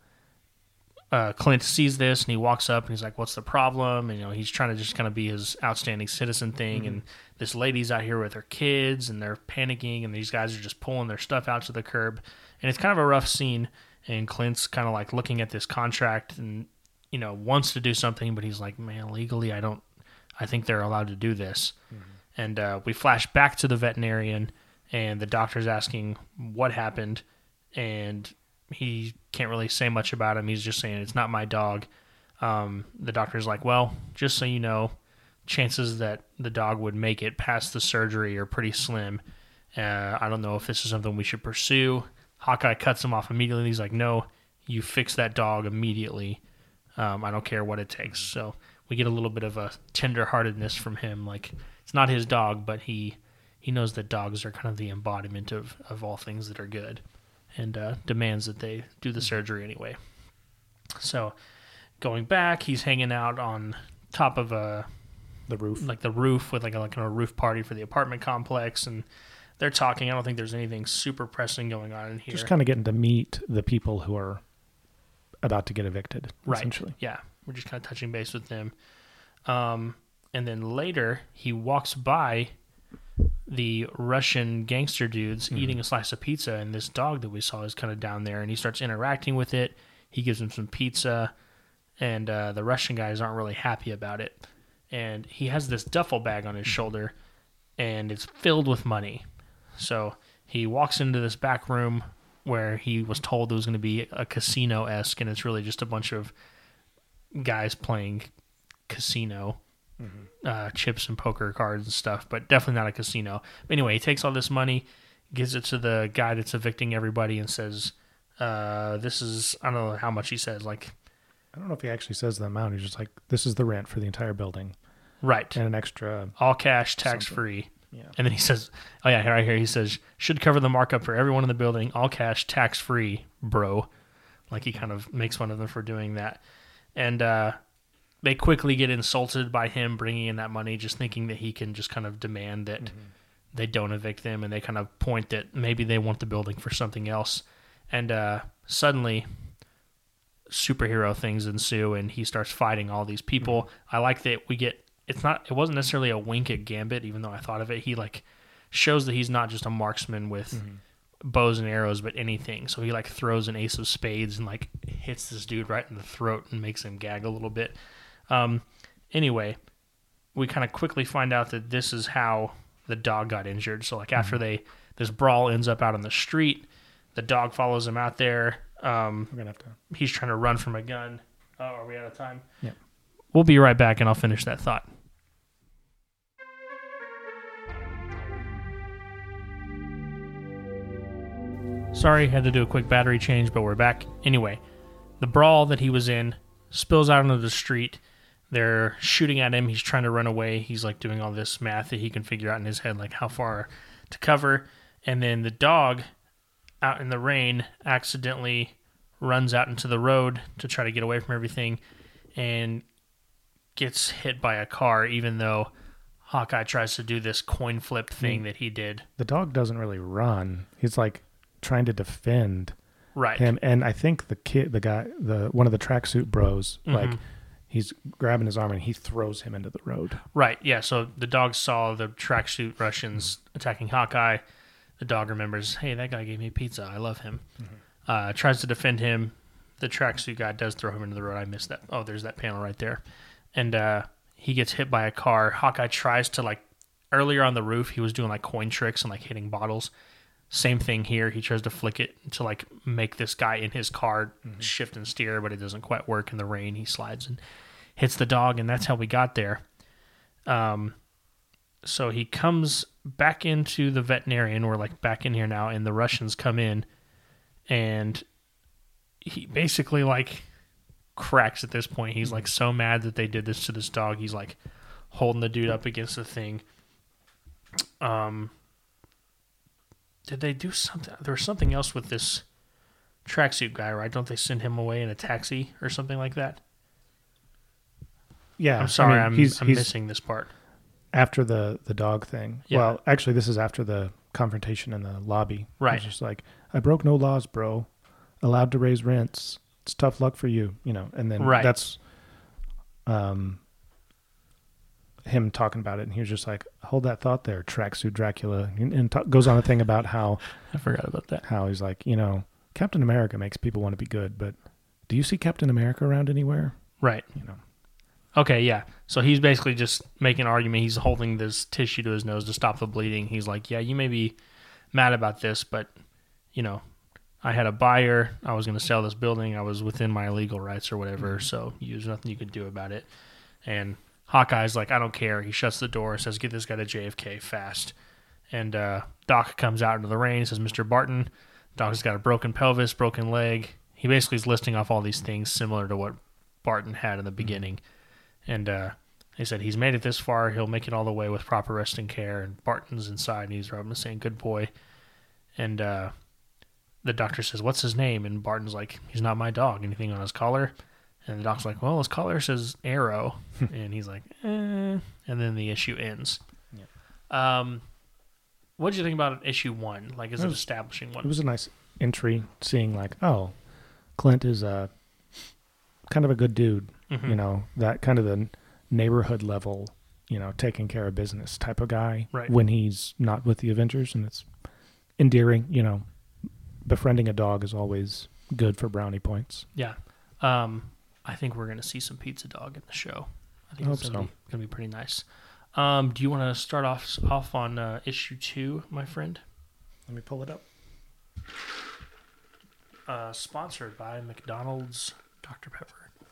[SPEAKER 1] Clint sees this and he walks up and he's like, what's the problem? And, he's trying to just kind of be his outstanding citizen thing. And this lady's out here with her kids and they're panicking and these guys are just pulling their stuff out to the curb. And it's kind of a rough scene. And Clint's kind of like looking at this contract and, wants to do something, but he's like, man, legally, I think they're allowed to do this. And we flash back to the veterinarian and the doctor's asking what happened. And he can't really say much about him. He's just saying, it's not my dog. The doctor's like, well, just so you know, chances that the dog would make it past the surgery are pretty slim. I don't know if this is something we should pursue. Hawkeye cuts him off immediately. He's like, no, you fix that dog immediately. I don't care what it takes. So we get a little bit of a tender-heartedness from him. Like, it's not his dog, but he knows that dogs are kind of the embodiment of all things that are good, and demands that they do the surgery anyway. So going back, he's hanging out on top of
[SPEAKER 2] The roof.
[SPEAKER 1] like the roof with like a roof party for the apartment complex, and they're talking. I don't think there's anything super pressing going on in here.
[SPEAKER 2] Just kind of getting to meet the people who are about to get evicted,
[SPEAKER 1] Right.
[SPEAKER 2] essentially.
[SPEAKER 1] Yeah. We're just kind of touching base with them. And then later, he walks by the Russian gangster dudes eating a slice of pizza, and this dog that we saw is kind of down there, and he starts interacting with it. He gives him some pizza, and the Russian guys aren't really happy about it. And he has this duffel bag on his shoulder, and it's filled with money. So he walks into this back room where he was told it was going to be a casino-esque, and it's really just a bunch of guys playing casino, chips and poker cards and stuff, but definitely not a casino. But anyway, he takes all this money, gives it to the guy that's evicting everybody, and says, this is, I don't know how much he says, like...
[SPEAKER 2] I don't know if he actually says the amount. He's just like, this is the rent for the entire building.
[SPEAKER 1] Right.
[SPEAKER 2] And an extra...
[SPEAKER 1] all cash, tax-free.
[SPEAKER 2] Yeah.
[SPEAKER 1] And then he says, oh yeah, right here, he says, should cover the markup for everyone in the building, all cash, tax-free, bro. Like, he kind of makes fun of them for doing that. And they quickly get insulted by him bringing in that money, just thinking that he can just kind of demand that they don't evict them, and they kind of point that maybe they want the building for something else. And suddenly, superhero things ensue, and he starts fighting all these people. I like that we get... it wasn't necessarily a wink at Gambit, even though I thought of it. He like shows that he's not just a marksman with bows and arrows, but anything. So he like throws an ace of spades and like hits this dude right in the throat and makes him gag a little bit. Anyway, we kind of quickly find out that this is how the dog got injured. So like after this brawl ends up out on the street, the dog follows him out there.
[SPEAKER 2] We're going to have to...
[SPEAKER 1] He's trying to run from a gun. Oh, are we out of time?
[SPEAKER 2] Yeah.
[SPEAKER 1] We'll be right back, and I'll finish that thought. Sorry, had to do a quick battery change, but we're back. Anyway, the brawl that he was in spills out onto the street. They're shooting at him. He's trying to run away. He's like doing all this math that he can figure out in his head, like how far to cover. And then the dog, out in the rain, accidentally runs out into the road to try to get away from everything and gets hit by a car, even though Hawkeye tries to do this coin flip thing that he did.
[SPEAKER 2] The dog doesn't really run. He's like trying to defend
[SPEAKER 1] Right.
[SPEAKER 2] him. And I think one of the tracksuit bros, like he's grabbing his arm and he throws him into the road.
[SPEAKER 1] Right, yeah. So the dog saw the tracksuit Russians attacking Hawkeye. The dog remembers, hey, that guy gave me pizza. I love him. Tries to defend him. The tracksuit guy does throw him into the road. I missed that. Oh, there's that panel right there. And he gets hit by a car. Hawkeye tries to, like, earlier on the roof, he was doing, like, coin tricks and, like, hitting bottles. Same thing here. He tries to flick it to, like, make this guy in his car shift and steer, but it doesn't quite work in the rain. He slides and hits the dog, and that's how we got there. So he comes back into the veterinarian. We're, like, back in here now, and the Russians come in, and he basically, like, cracks at this point. He's, like, so mad that they did this to this dog. He's, like, holding the dude up against the thing. Did they do something? There was something else with this tracksuit guy, right? Don't they send him away in a taxi or something like that?
[SPEAKER 2] Yeah.
[SPEAKER 1] I'm sorry,
[SPEAKER 2] I mean,
[SPEAKER 1] I'm missing this part.
[SPEAKER 2] After the dog thing.
[SPEAKER 1] Yeah.
[SPEAKER 2] Well, actually, this is after the confrontation in the lobby.
[SPEAKER 1] Right.
[SPEAKER 2] It's just like, I broke no laws, bro. Allowed to raise rents. It's tough luck for you, and then
[SPEAKER 1] Right.
[SPEAKER 2] that's him talking about it, and he was just like, hold that thought there, tracksuit Dracula, and goes on a thing about how
[SPEAKER 1] I forgot about that.
[SPEAKER 2] how he's like, Captain America makes people want to be good, but do you see Captain America around anywhere?
[SPEAKER 1] Right. Okay, yeah. So he's basically just making an argument. He's holding this tissue to his nose to stop the bleeding. He's like, yeah, you may be mad about this, but, I had a buyer. I was going to sell this building. I was within my legal rights or whatever, so there's nothing you could do about it. And Hawkeye's like, I don't care. He shuts the door, says, get this guy to JFK fast. And Doc comes out into the rain, says, Mr. Barton. Doc's got a broken pelvis, broken leg. He basically is listing off all these things similar to what Barton had in the beginning. And he said he's made it this far. He'll make it all the way with proper rest and care. And Barton's inside, and he's rubbing, saying, good boy. And the doctor says, what's his name? And Barton's like, he's not my dog. Anything on his collar? And the doc's like, well, his collar says Arrow. And he's like, And then the issue ends.
[SPEAKER 2] Yeah.
[SPEAKER 1] What did you think about issue 1? Like, is it establishing one?
[SPEAKER 2] It was a nice entry, seeing like, oh, Clint is a kind of a good dude.
[SPEAKER 1] Mm-hmm.
[SPEAKER 2] That kind of the neighborhood level, taking care of business type of guy.
[SPEAKER 1] Right.
[SPEAKER 2] When he's not with the Avengers, and it's endearing. Befriending a dog is always good for brownie points.
[SPEAKER 1] Yeah. I think we're going to see some Pizza Dog in the show. I think it's going to be pretty nice. Do you want to start off on issue 2, my friend?
[SPEAKER 2] Let me pull it up.
[SPEAKER 1] Sponsored by McDonald's Dr. Pepper.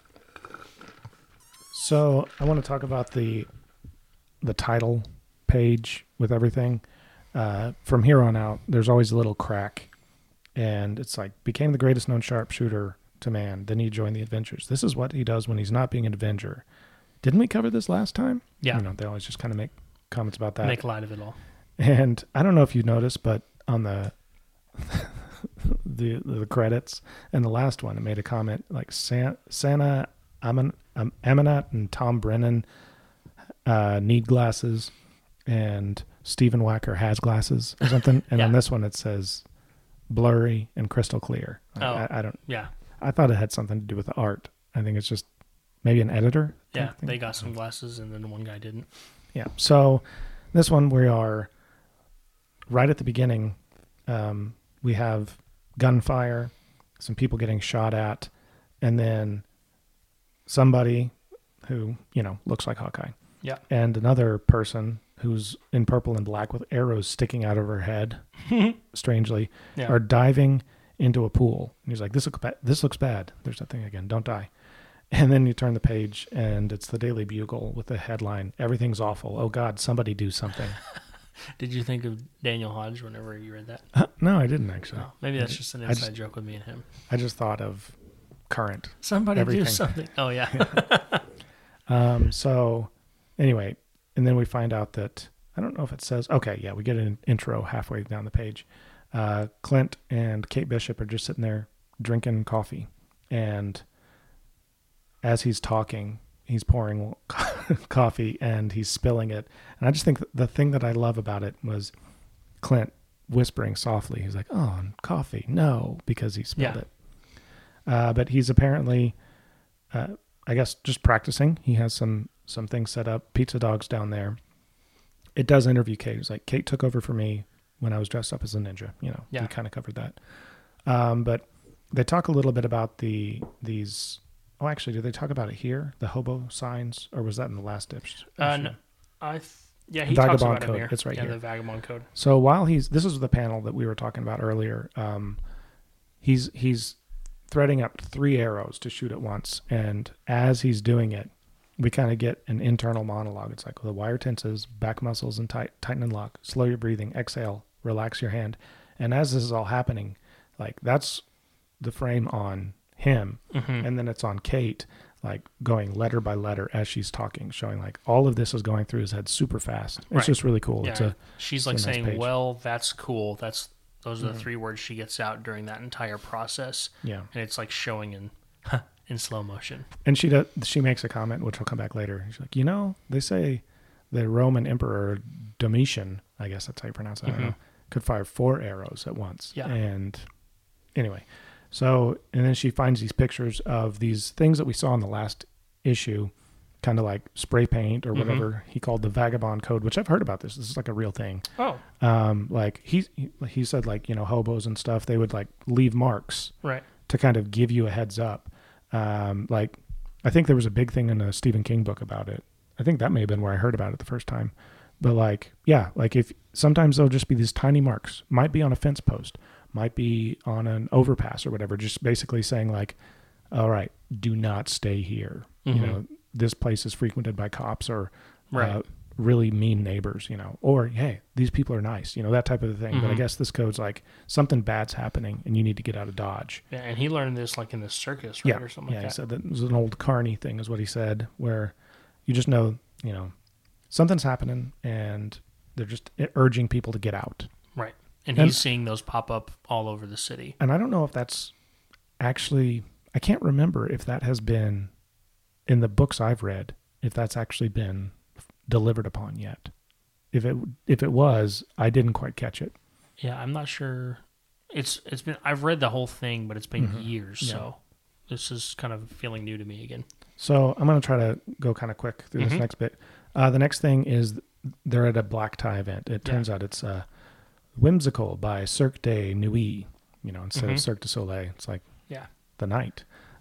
[SPEAKER 2] So I want to talk about the title page with everything. From here on out, there's always a little crack. And it's like, became the greatest known sharpshooter to man. Then he joined the Avengers. This is what he does when he's not being an Avenger. Didn't we cover this last time?
[SPEAKER 1] Yeah.
[SPEAKER 2] They always just kind of make comments about that.
[SPEAKER 1] Make light of it all.
[SPEAKER 2] And I don't know if you noticed, but on the the credits and the last one, it made a comment like Santa Amanat and Tom Brennan need glasses, and Stephen Wacker has glasses or something. And on this one, it says blurry and crystal clear. I don't.
[SPEAKER 1] Yeah.
[SPEAKER 2] I thought it had something to do with the art. I think it's just maybe an editor.
[SPEAKER 1] Yeah, they got some glasses, and then one guy didn't.
[SPEAKER 2] Yeah. So this one, we are right at the beginning. We have gunfire, some people getting shot at, and then somebody who, looks like Hawkeye.
[SPEAKER 1] Yeah.
[SPEAKER 2] And another person who's in purple and black with arrows sticking out of her head, strangely, are diving into a pool. And he's like, this looks bad. There's that thing again. Don't die. And then you turn the page, and it's the Daily Bugle with the headline, everything's awful. Oh, God, somebody do something.
[SPEAKER 1] Did you think of Daniel Hodge whenever you read that?
[SPEAKER 2] No, I didn't, actually.
[SPEAKER 1] Oh, maybe that's just an inside joke with me and him.
[SPEAKER 2] I just thought of current.
[SPEAKER 1] Somebody
[SPEAKER 2] everything.
[SPEAKER 1] do something. Oh, yeah.
[SPEAKER 2] So anyway, and then we find out that, I don't know if it says, okay, yeah, we get an intro halfway down the page. Clint and Kate Bishop are just sitting there drinking coffee. And as he's talking, he's pouring coffee and he's spilling it. And I just think the thing that I love about it was Clint whispering softly. He's like, oh, coffee, no, because he spilled it. But he's apparently, I guess, just practicing. He has some things set up. Pizza Dog's down there. It does interview Kate. It's like, Kate took over for me when I was dressed up as a ninja. We kind of covered that. But they talk a little bit about these. Oh, actually, did they talk about it here? The hobo signs, or was that in the last issue?
[SPEAKER 1] No, he
[SPEAKER 2] Vagabond
[SPEAKER 1] talks about
[SPEAKER 2] code.
[SPEAKER 1] it here.
[SPEAKER 2] It's right here.
[SPEAKER 1] The Vagabond code.
[SPEAKER 2] So while this is the panel that we were talking about earlier. He's threading up 3 arrows to shoot at once, and as he's doing it, we kind of get an internal monologue. It's like, the wire tenses, back muscles and tighten and lock, slow your breathing, exhale, relax your hand. And as this is all happening, like, that's the frame on him.
[SPEAKER 1] Mm-hmm.
[SPEAKER 2] And then it's on Kate. like going letter by letter as she's talking, showing like all of this is going through his head super fast. It's
[SPEAKER 1] Right.
[SPEAKER 2] just really cool.
[SPEAKER 1] Yeah, she's like
[SPEAKER 2] it's a nice
[SPEAKER 1] saying,
[SPEAKER 2] page.
[SPEAKER 1] "Well, that's cool." Those are the 3 words she gets out during that entire process,
[SPEAKER 2] Yeah.
[SPEAKER 1] and it's like showing in slow motion.
[SPEAKER 2] And she makes a comment, which will come back later. She's like, they say the Roman Emperor Domitian, I guess that's how you pronounce it, I don't know, could fire 4 arrows at once.
[SPEAKER 1] Yeah.
[SPEAKER 2] And anyway, and then she finds these pictures of these things that we saw in the last issue, kind of like spray paint or whatever he called the vagabond code, which I've heard about this. This is like a real thing.
[SPEAKER 1] Oh,
[SPEAKER 2] Like he said, like, hobos and stuff, they would like leave marks
[SPEAKER 1] right.
[SPEAKER 2] to kind of give you a heads up. Like, I think there was a big thing in a Stephen King book about it. I think that may have been where I heard about it the first time. But like, yeah, like if sometimes there'll just be these tiny marks, might be on a fence post, might be on an overpass or whatever, just basically saying like, all right, do not stay here. This place is frequented by cops or
[SPEAKER 1] Right.
[SPEAKER 2] really mean neighbors, or hey, these people are nice, that type of thing. But I guess this code's like something bad's happening and you need to get out of Dodge.
[SPEAKER 1] Yeah, and he learned this like in the circus, right,
[SPEAKER 2] Yeah,
[SPEAKER 1] or something
[SPEAKER 2] yeah.
[SPEAKER 1] like
[SPEAKER 2] He
[SPEAKER 1] that.
[SPEAKER 2] said that it was an old carny thing, is what he said, where you just know, something's happening, and they're just urging people to get out.
[SPEAKER 1] Right, and
[SPEAKER 2] And-
[SPEAKER 1] he's seeing those pop up all over the city.
[SPEAKER 2] And I don't know if that's actually, I can't remember if that has been in the books I've read, if that's actually been delivered upon yet. If it was, I didn't quite catch it.
[SPEAKER 1] Yeah, I'm not sure. It's been I've read the whole thing, but it's been years,
[SPEAKER 2] Yeah.
[SPEAKER 1] so this is kind of feeling new to me again.
[SPEAKER 2] So I'm going to try to go kind of quick through this next bit. The next thing is they're at a black tie event. It turns out it's Whimsical by Cirque de Nuit, instead of Cirque du Soleil. It's like
[SPEAKER 1] Yeah.
[SPEAKER 2] the night.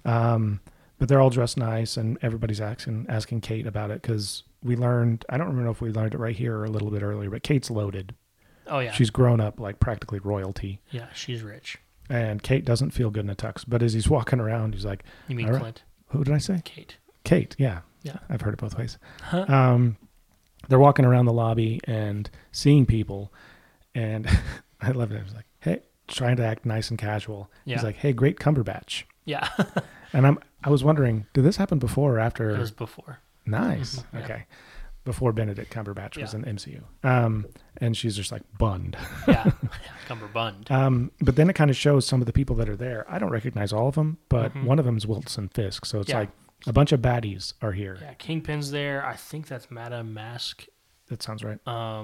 [SPEAKER 2] But they're all dressed nice, and everybody's asking Kate about it because we learned, I don't remember if we learned it right here or a little bit earlier, but Kate's loaded.
[SPEAKER 1] Oh yeah.
[SPEAKER 2] She's grown up like practically royalty.
[SPEAKER 1] Yeah, she's rich.
[SPEAKER 2] And Kate doesn't feel good in a tux, but as he's walking around, he's like,
[SPEAKER 1] You mean
[SPEAKER 2] all right.
[SPEAKER 1] Clint?
[SPEAKER 2] Who did I say?
[SPEAKER 1] Kate.
[SPEAKER 2] Kate, yeah.
[SPEAKER 1] Yeah.
[SPEAKER 2] I've heard it both ways.
[SPEAKER 1] Huh?
[SPEAKER 2] They're walking around the lobby and seeing people, and I love it. I was like, hey, trying to act nice and casual.
[SPEAKER 1] Yeah.
[SPEAKER 2] He's like, hey, great Cumberbatch.
[SPEAKER 1] Yeah.
[SPEAKER 2] And I was wondering, did this happen before or after?
[SPEAKER 1] It was before.
[SPEAKER 2] Nice.
[SPEAKER 1] Yeah.
[SPEAKER 2] Okay. Before Benedict Cumberbatch was
[SPEAKER 1] Yeah.
[SPEAKER 2] in MCU. And she's just like bunned.
[SPEAKER 1] Yeah. Cumberbund.
[SPEAKER 2] But then it kind of shows some of the people that are there. I don't recognize all of them, but one of them is Wilson Fisk. So it's
[SPEAKER 1] Yeah.
[SPEAKER 2] like a bunch of baddies are here.
[SPEAKER 1] Yeah, Kingpin's there. I think that's Madame Mask.
[SPEAKER 2] That sounds right.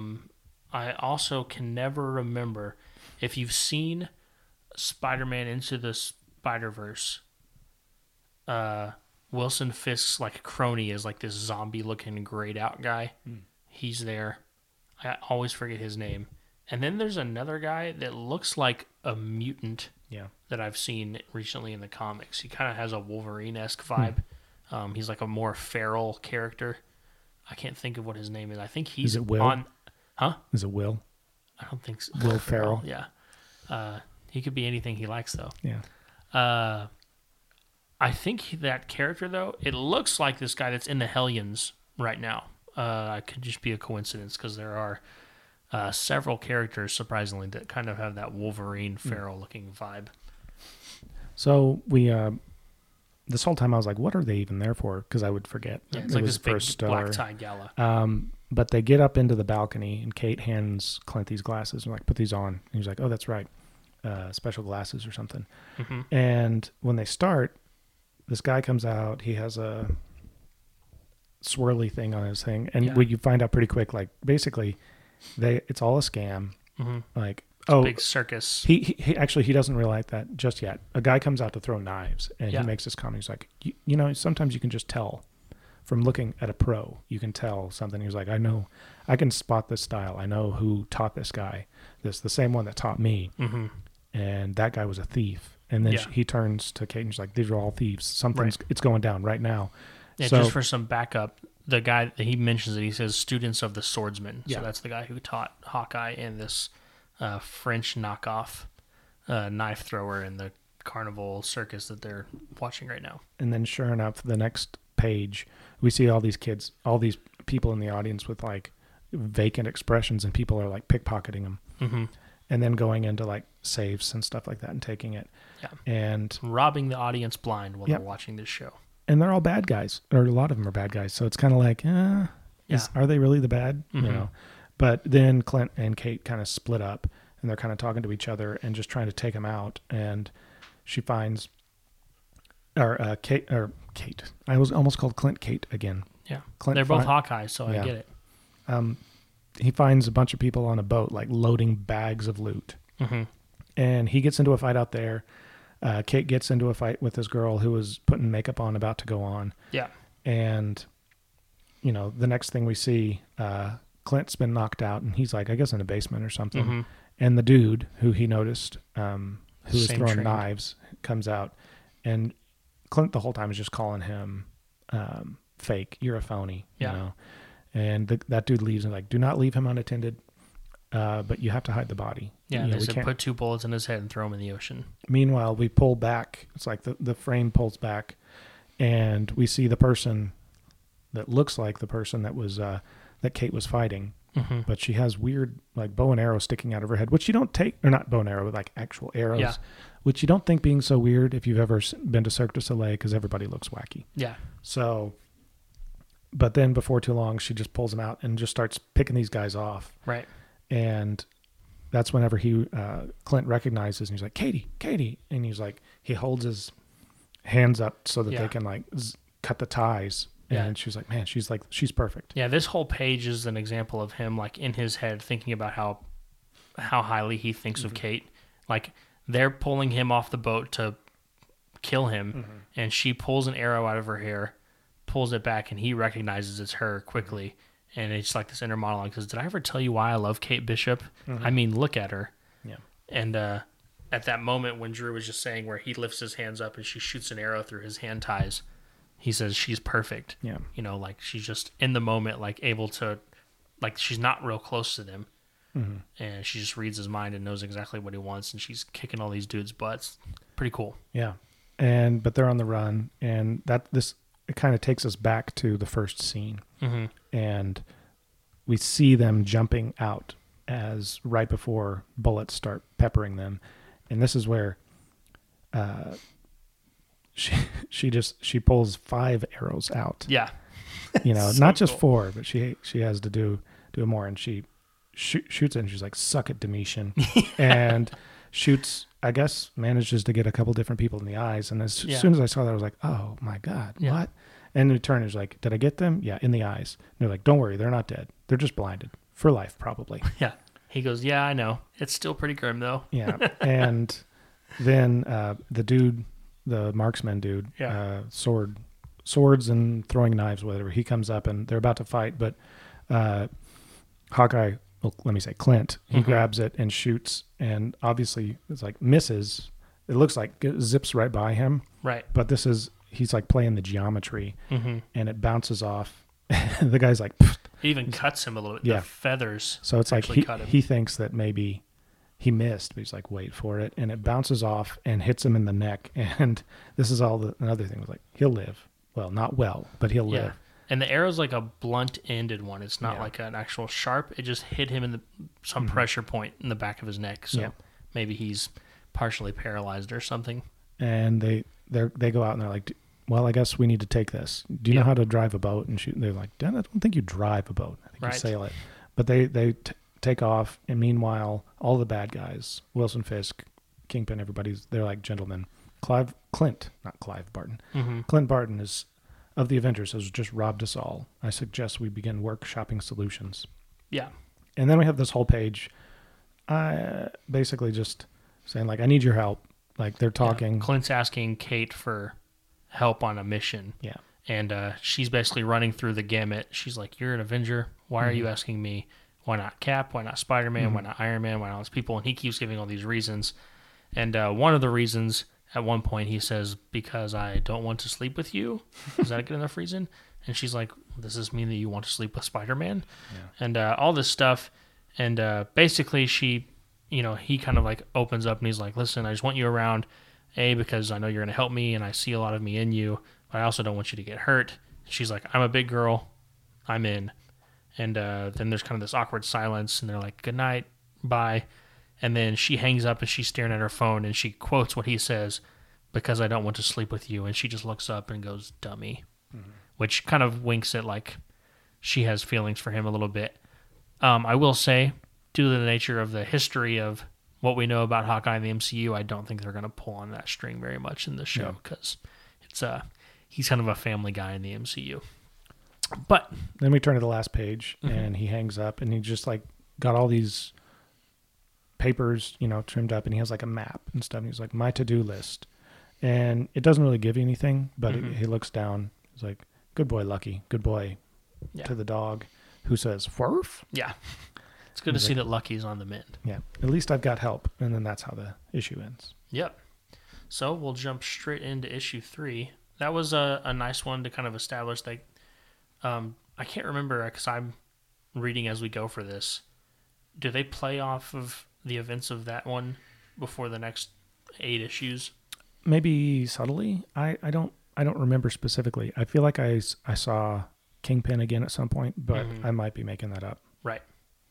[SPEAKER 1] I also can never remember if you've seen Spider-Man Into the Spider-Verse. Wilson Fisk's like crony is like this zombie-looking grayed out guy. He's there. I always forget his name. And then there's another guy that looks like a mutant
[SPEAKER 2] Yeah.
[SPEAKER 1] that I've seen recently in the comics. He kind of has a Wolverine-esque vibe. He's like a more feral character. I can't think of what his name is. I think he's
[SPEAKER 2] it Will?
[SPEAKER 1] on. Huh?
[SPEAKER 2] Is it Will?
[SPEAKER 1] I don't think so.
[SPEAKER 2] Will Ferrell?
[SPEAKER 1] Yeah. He could be anything he likes, though.
[SPEAKER 2] Yeah.
[SPEAKER 1] I think that character, though, it looks like this guy that's in the Hellions right now. It could just be a coincidence because there are several characters, surprisingly, that kind of have that Wolverine feral-looking vibe.
[SPEAKER 2] So we, this whole time I was like, what are they even there for? Because I would forget.
[SPEAKER 1] Yeah, it's
[SPEAKER 2] It
[SPEAKER 1] like
[SPEAKER 2] was
[SPEAKER 1] this big black tie gala.
[SPEAKER 2] But they get up into the balcony, and Kate hands Clint these glasses and like, put these on. And he's like, oh, that's right. Special glasses or something. And when they start, this guy comes out. He has a swirly thing on his thing. And what you find out pretty quick, like basically it's all a scam. Like, oh,
[SPEAKER 1] Big circus.
[SPEAKER 2] he actually, he doesn't realize that just yet. A guy comes out to throw knives, and
[SPEAKER 1] Yeah.
[SPEAKER 2] he makes this comment. He's like, you know, sometimes you can just tell from looking at a pro, you can tell something. He's like, I know, I can spot this style. I know who taught this guy this, the same one that taught me. And that guy was a thief. And then
[SPEAKER 1] Yeah.
[SPEAKER 2] he turns to Kate and she's like, these are all thieves. Something's, it's going down right now.
[SPEAKER 1] Yeah,
[SPEAKER 2] So-
[SPEAKER 1] just for some backup, the guy he mentions it. He says students of the swordsman.
[SPEAKER 2] Yeah.
[SPEAKER 1] So that's the guy who taught Hawkeye and this French knockoff knife thrower in the carnival circus that they're watching right now.
[SPEAKER 2] And then sure enough, the next page, we see all these kids, all these people in the audience with like vacant expressions, and people are like pickpocketing them. And then going into like safes and stuff like that and taking it.
[SPEAKER 1] Yeah.
[SPEAKER 2] And
[SPEAKER 1] Robbing the audience blind while
[SPEAKER 2] Yep.
[SPEAKER 1] they're watching this show.
[SPEAKER 2] and they're all bad guys, or a lot of them are bad guys. So it's kind of like, are they really the bad?
[SPEAKER 1] Mm-hmm.
[SPEAKER 2] You know. But then Clint and Kate kind of split up, and they're kind of talking to each other and just trying to take him out. And she finds, Kate. I was almost called Clint Kate again.
[SPEAKER 1] Yeah,
[SPEAKER 2] Clint
[SPEAKER 1] they're both Hawkeyes, so
[SPEAKER 2] Yeah.
[SPEAKER 1] I get it.
[SPEAKER 2] He finds a bunch of people on a boat, like loading bags of loot.
[SPEAKER 1] Mm-hmm.
[SPEAKER 2] And he gets into a fight out there. Kate gets into a fight with this girl who was putting makeup on, about to go on.
[SPEAKER 1] Yeah.
[SPEAKER 2] And, you know, the next thing we see, Clint's been knocked out, and he's like, I guess in a basement or something.
[SPEAKER 1] Mm-hmm.
[SPEAKER 2] And the dude who he noticed, who was
[SPEAKER 1] Same
[SPEAKER 2] throwing
[SPEAKER 1] trained.
[SPEAKER 2] knives, comes out. And Clint the whole time is just calling him fake. You're a phony,
[SPEAKER 1] Yeah.
[SPEAKER 2] you know. And that dude leaves and like, do not leave him unattended, but you have to hide the body.
[SPEAKER 1] Yeah,
[SPEAKER 2] You know,
[SPEAKER 1] they
[SPEAKER 2] we
[SPEAKER 1] said
[SPEAKER 2] can't-
[SPEAKER 1] put 2 bullets in his head and throw him in the ocean.
[SPEAKER 2] Meanwhile, we pull back. It's like the frame pulls back, and we see the person that looks like the person that was that Kate was fighting,
[SPEAKER 1] Mm-hmm.
[SPEAKER 2] but she has weird like bow and arrow sticking out of her head, which you don't take, or not bow and arrow, but like actual arrows,
[SPEAKER 1] Yeah.
[SPEAKER 2] which you don't think being so weird if you've ever been to Cirque du Soleil, because everybody looks wacky.
[SPEAKER 1] Yeah.
[SPEAKER 2] So, but then before too long, she just pulls them out and just starts picking these guys off.
[SPEAKER 1] Right.
[SPEAKER 2] And that's whenever Clint recognizes, and he's like, Katie. And he's like, he holds his hands up so that
[SPEAKER 1] Yeah.
[SPEAKER 2] they can like cut the ties.
[SPEAKER 1] Yeah.
[SPEAKER 2] And she's like, man, she's perfect.
[SPEAKER 1] Yeah, this whole page is an example of him, like, in his head thinking about how highly he thinks of Kate. Like, they're pulling him off the boat to kill him, and she pulls an arrow out of her hair, pulls it back, and he recognizes it's her quickly. And it's like this inner monologue says, did I ever tell you why I love Kate Bishop? I mean, look at her.
[SPEAKER 2] Yeah.
[SPEAKER 1] And at that moment when Drew was just saying where he lifts his hands up and she shoots an arrow through his hand ties, he says she's perfect.
[SPEAKER 2] Yeah.
[SPEAKER 1] You know, like she's just in the moment, like able to, like she's not real close to them. And she just reads his mind and knows exactly what he wants. And she's kicking all these dudes' butts. Pretty cool.
[SPEAKER 2] Yeah. But they're on the run, and it kind of takes us back to the first scene.
[SPEAKER 1] Mm-hmm.
[SPEAKER 2] And we see them jumping out as right before bullets start peppering them. And this is where she pulls 5 arrows out.
[SPEAKER 1] Yeah.
[SPEAKER 2] You know,
[SPEAKER 1] So
[SPEAKER 2] not just
[SPEAKER 1] cool.
[SPEAKER 2] 4, but she has to do more, and she shoots it, and she's like, suck it, Domitian. And shoots, I guess, manages to get a couple different people in the eyes. And as soon as I saw that, I was like, oh my God,
[SPEAKER 1] Yeah.
[SPEAKER 2] what? And in return, it's like, did I get them? Yeah, in the eyes. And they're like, don't worry, they're not dead. They're just blinded for life, probably.
[SPEAKER 1] Yeah. He goes, yeah, I know. It's still pretty grim, though.
[SPEAKER 2] Yeah. And then the dude, the marksman dude,
[SPEAKER 1] Yeah.
[SPEAKER 2] swords and throwing knives, whatever, he comes up and they're about to fight, but Hawkeye, well, let me say Clint, he grabs it and shoots, and obviously it's like misses. It looks like it zips right by him,
[SPEAKER 1] Right.
[SPEAKER 2] but he's like playing the geometry,
[SPEAKER 1] Mm-hmm.
[SPEAKER 2] and it bounces off. The guy's like, "Pfft."
[SPEAKER 1] It even cuts him a little bit.
[SPEAKER 2] Yeah.
[SPEAKER 1] The feathers.
[SPEAKER 2] So it's like
[SPEAKER 1] actually cut him.
[SPEAKER 2] he thinks that maybe he missed, but he's like, wait for it, and it bounces off and hits him in the neck. And this is another thing was like, he'll live. Well, not well, but he'll
[SPEAKER 1] Yeah.
[SPEAKER 2] live.
[SPEAKER 1] And the arrow's like a blunt-ended one. It's not
[SPEAKER 2] Yeah.
[SPEAKER 1] like an actual sharp. It just hit him in some pressure point in the back of his neck. So
[SPEAKER 2] Yeah.
[SPEAKER 1] maybe he's partially paralyzed or something.
[SPEAKER 2] And they go out and they're like, well, I guess we need to take this. Do you know how to drive a boat? And they're like, Dan, I don't think you drive a boat. I think
[SPEAKER 1] Right.
[SPEAKER 2] you sail it. But they take off, and meanwhile, all the bad guys, Wilson Fisk, Kingpin, they're like gentlemen. Clint Barton.
[SPEAKER 1] Mm-hmm.
[SPEAKER 2] Clint Barton is of the Avengers has just robbed us all. I suggest we begin workshopping solutions.
[SPEAKER 1] Yeah.
[SPEAKER 2] And then we have this whole page, basically just saying like, I need your help. Like they're talking.
[SPEAKER 1] Yeah. Clint's asking Kate for help on a mission.
[SPEAKER 2] Yeah.
[SPEAKER 1] And she's basically running through the gamut. She's like, you're an Avenger. Why are you asking me? Why not Cap? Why not Spider-Man? Why not Iron Man? Why not all these people? And he keeps giving all these reasons. And one of the reasons, at one point, he says, because I don't want to sleep with you. Is that a good enough reason? And she's like, does this mean that you want to sleep with Spider-Man? Yeah. And all this stuff. And basically, he kind of like opens up and he's like, listen, I just want you around, because I know you're going to help me and I see a lot of me in you, but I also don't want you to get hurt. She's like, I'm a big girl. I'm in. And then there's kind of this awkward silence, and they're like, good night, bye. And then she hangs up and she's staring at her phone, and she quotes what he says, because I don't want to sleep with you. And she just looks up and goes, dummy, which kind of winks at like she has feelings for him a little bit. I will say, due to the nature of the history of what we know about Hawkeye in the MCU, I don't think they're going to pull on that string very much in the show because it's he's kind of a family guy in the MCU. But
[SPEAKER 2] then we turn to the last page, and he hangs up, and he just like got all these papers, trimmed up, and he has like a map and stuff. And he's like, my to-do list, and it doesn't really give you anything, but he looks down. He's like, good boy, Lucky, good boy, to the dog, who says, "Furf."
[SPEAKER 1] Yeah, it's good to see that Lucky's on the mend.
[SPEAKER 2] Yeah, at least I've got help, and then that's how the issue ends.
[SPEAKER 1] Yep. So we'll jump straight into issue 3. That was a nice one to kind of establish that. I can't remember because I'm reading as we go for this. Do they play off of the events of that one before the next 8 issues?
[SPEAKER 2] Maybe subtly. I don't remember specifically. I feel like I saw Kingpin again at some point, but I might be making that up.
[SPEAKER 1] Right.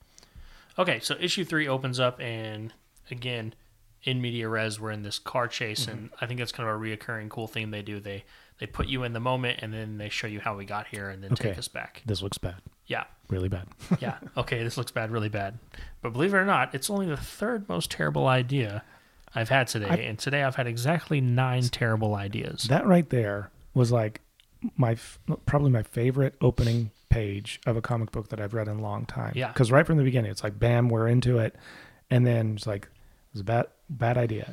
[SPEAKER 1] Okay, so issue 3 opens up, and again, in media res, we're in this car chase, and I think that's kind of a reoccurring cool thing they do. They put you in the moment, and then they show you how we got here, and then take us back.
[SPEAKER 2] This looks bad.
[SPEAKER 1] Yeah.
[SPEAKER 2] Really bad.
[SPEAKER 1] Yeah. Okay, this looks bad, really bad. But believe it or not, it's only the 3rd most terrible idea I've had today, and today I've had exactly 9 terrible ideas.
[SPEAKER 2] That right there was like probably my favorite opening page of a comic book that I've read in a long time.
[SPEAKER 1] Yeah.
[SPEAKER 2] Because right from the beginning, it's like, bam, we're into it, and then it's like, it was a bad idea,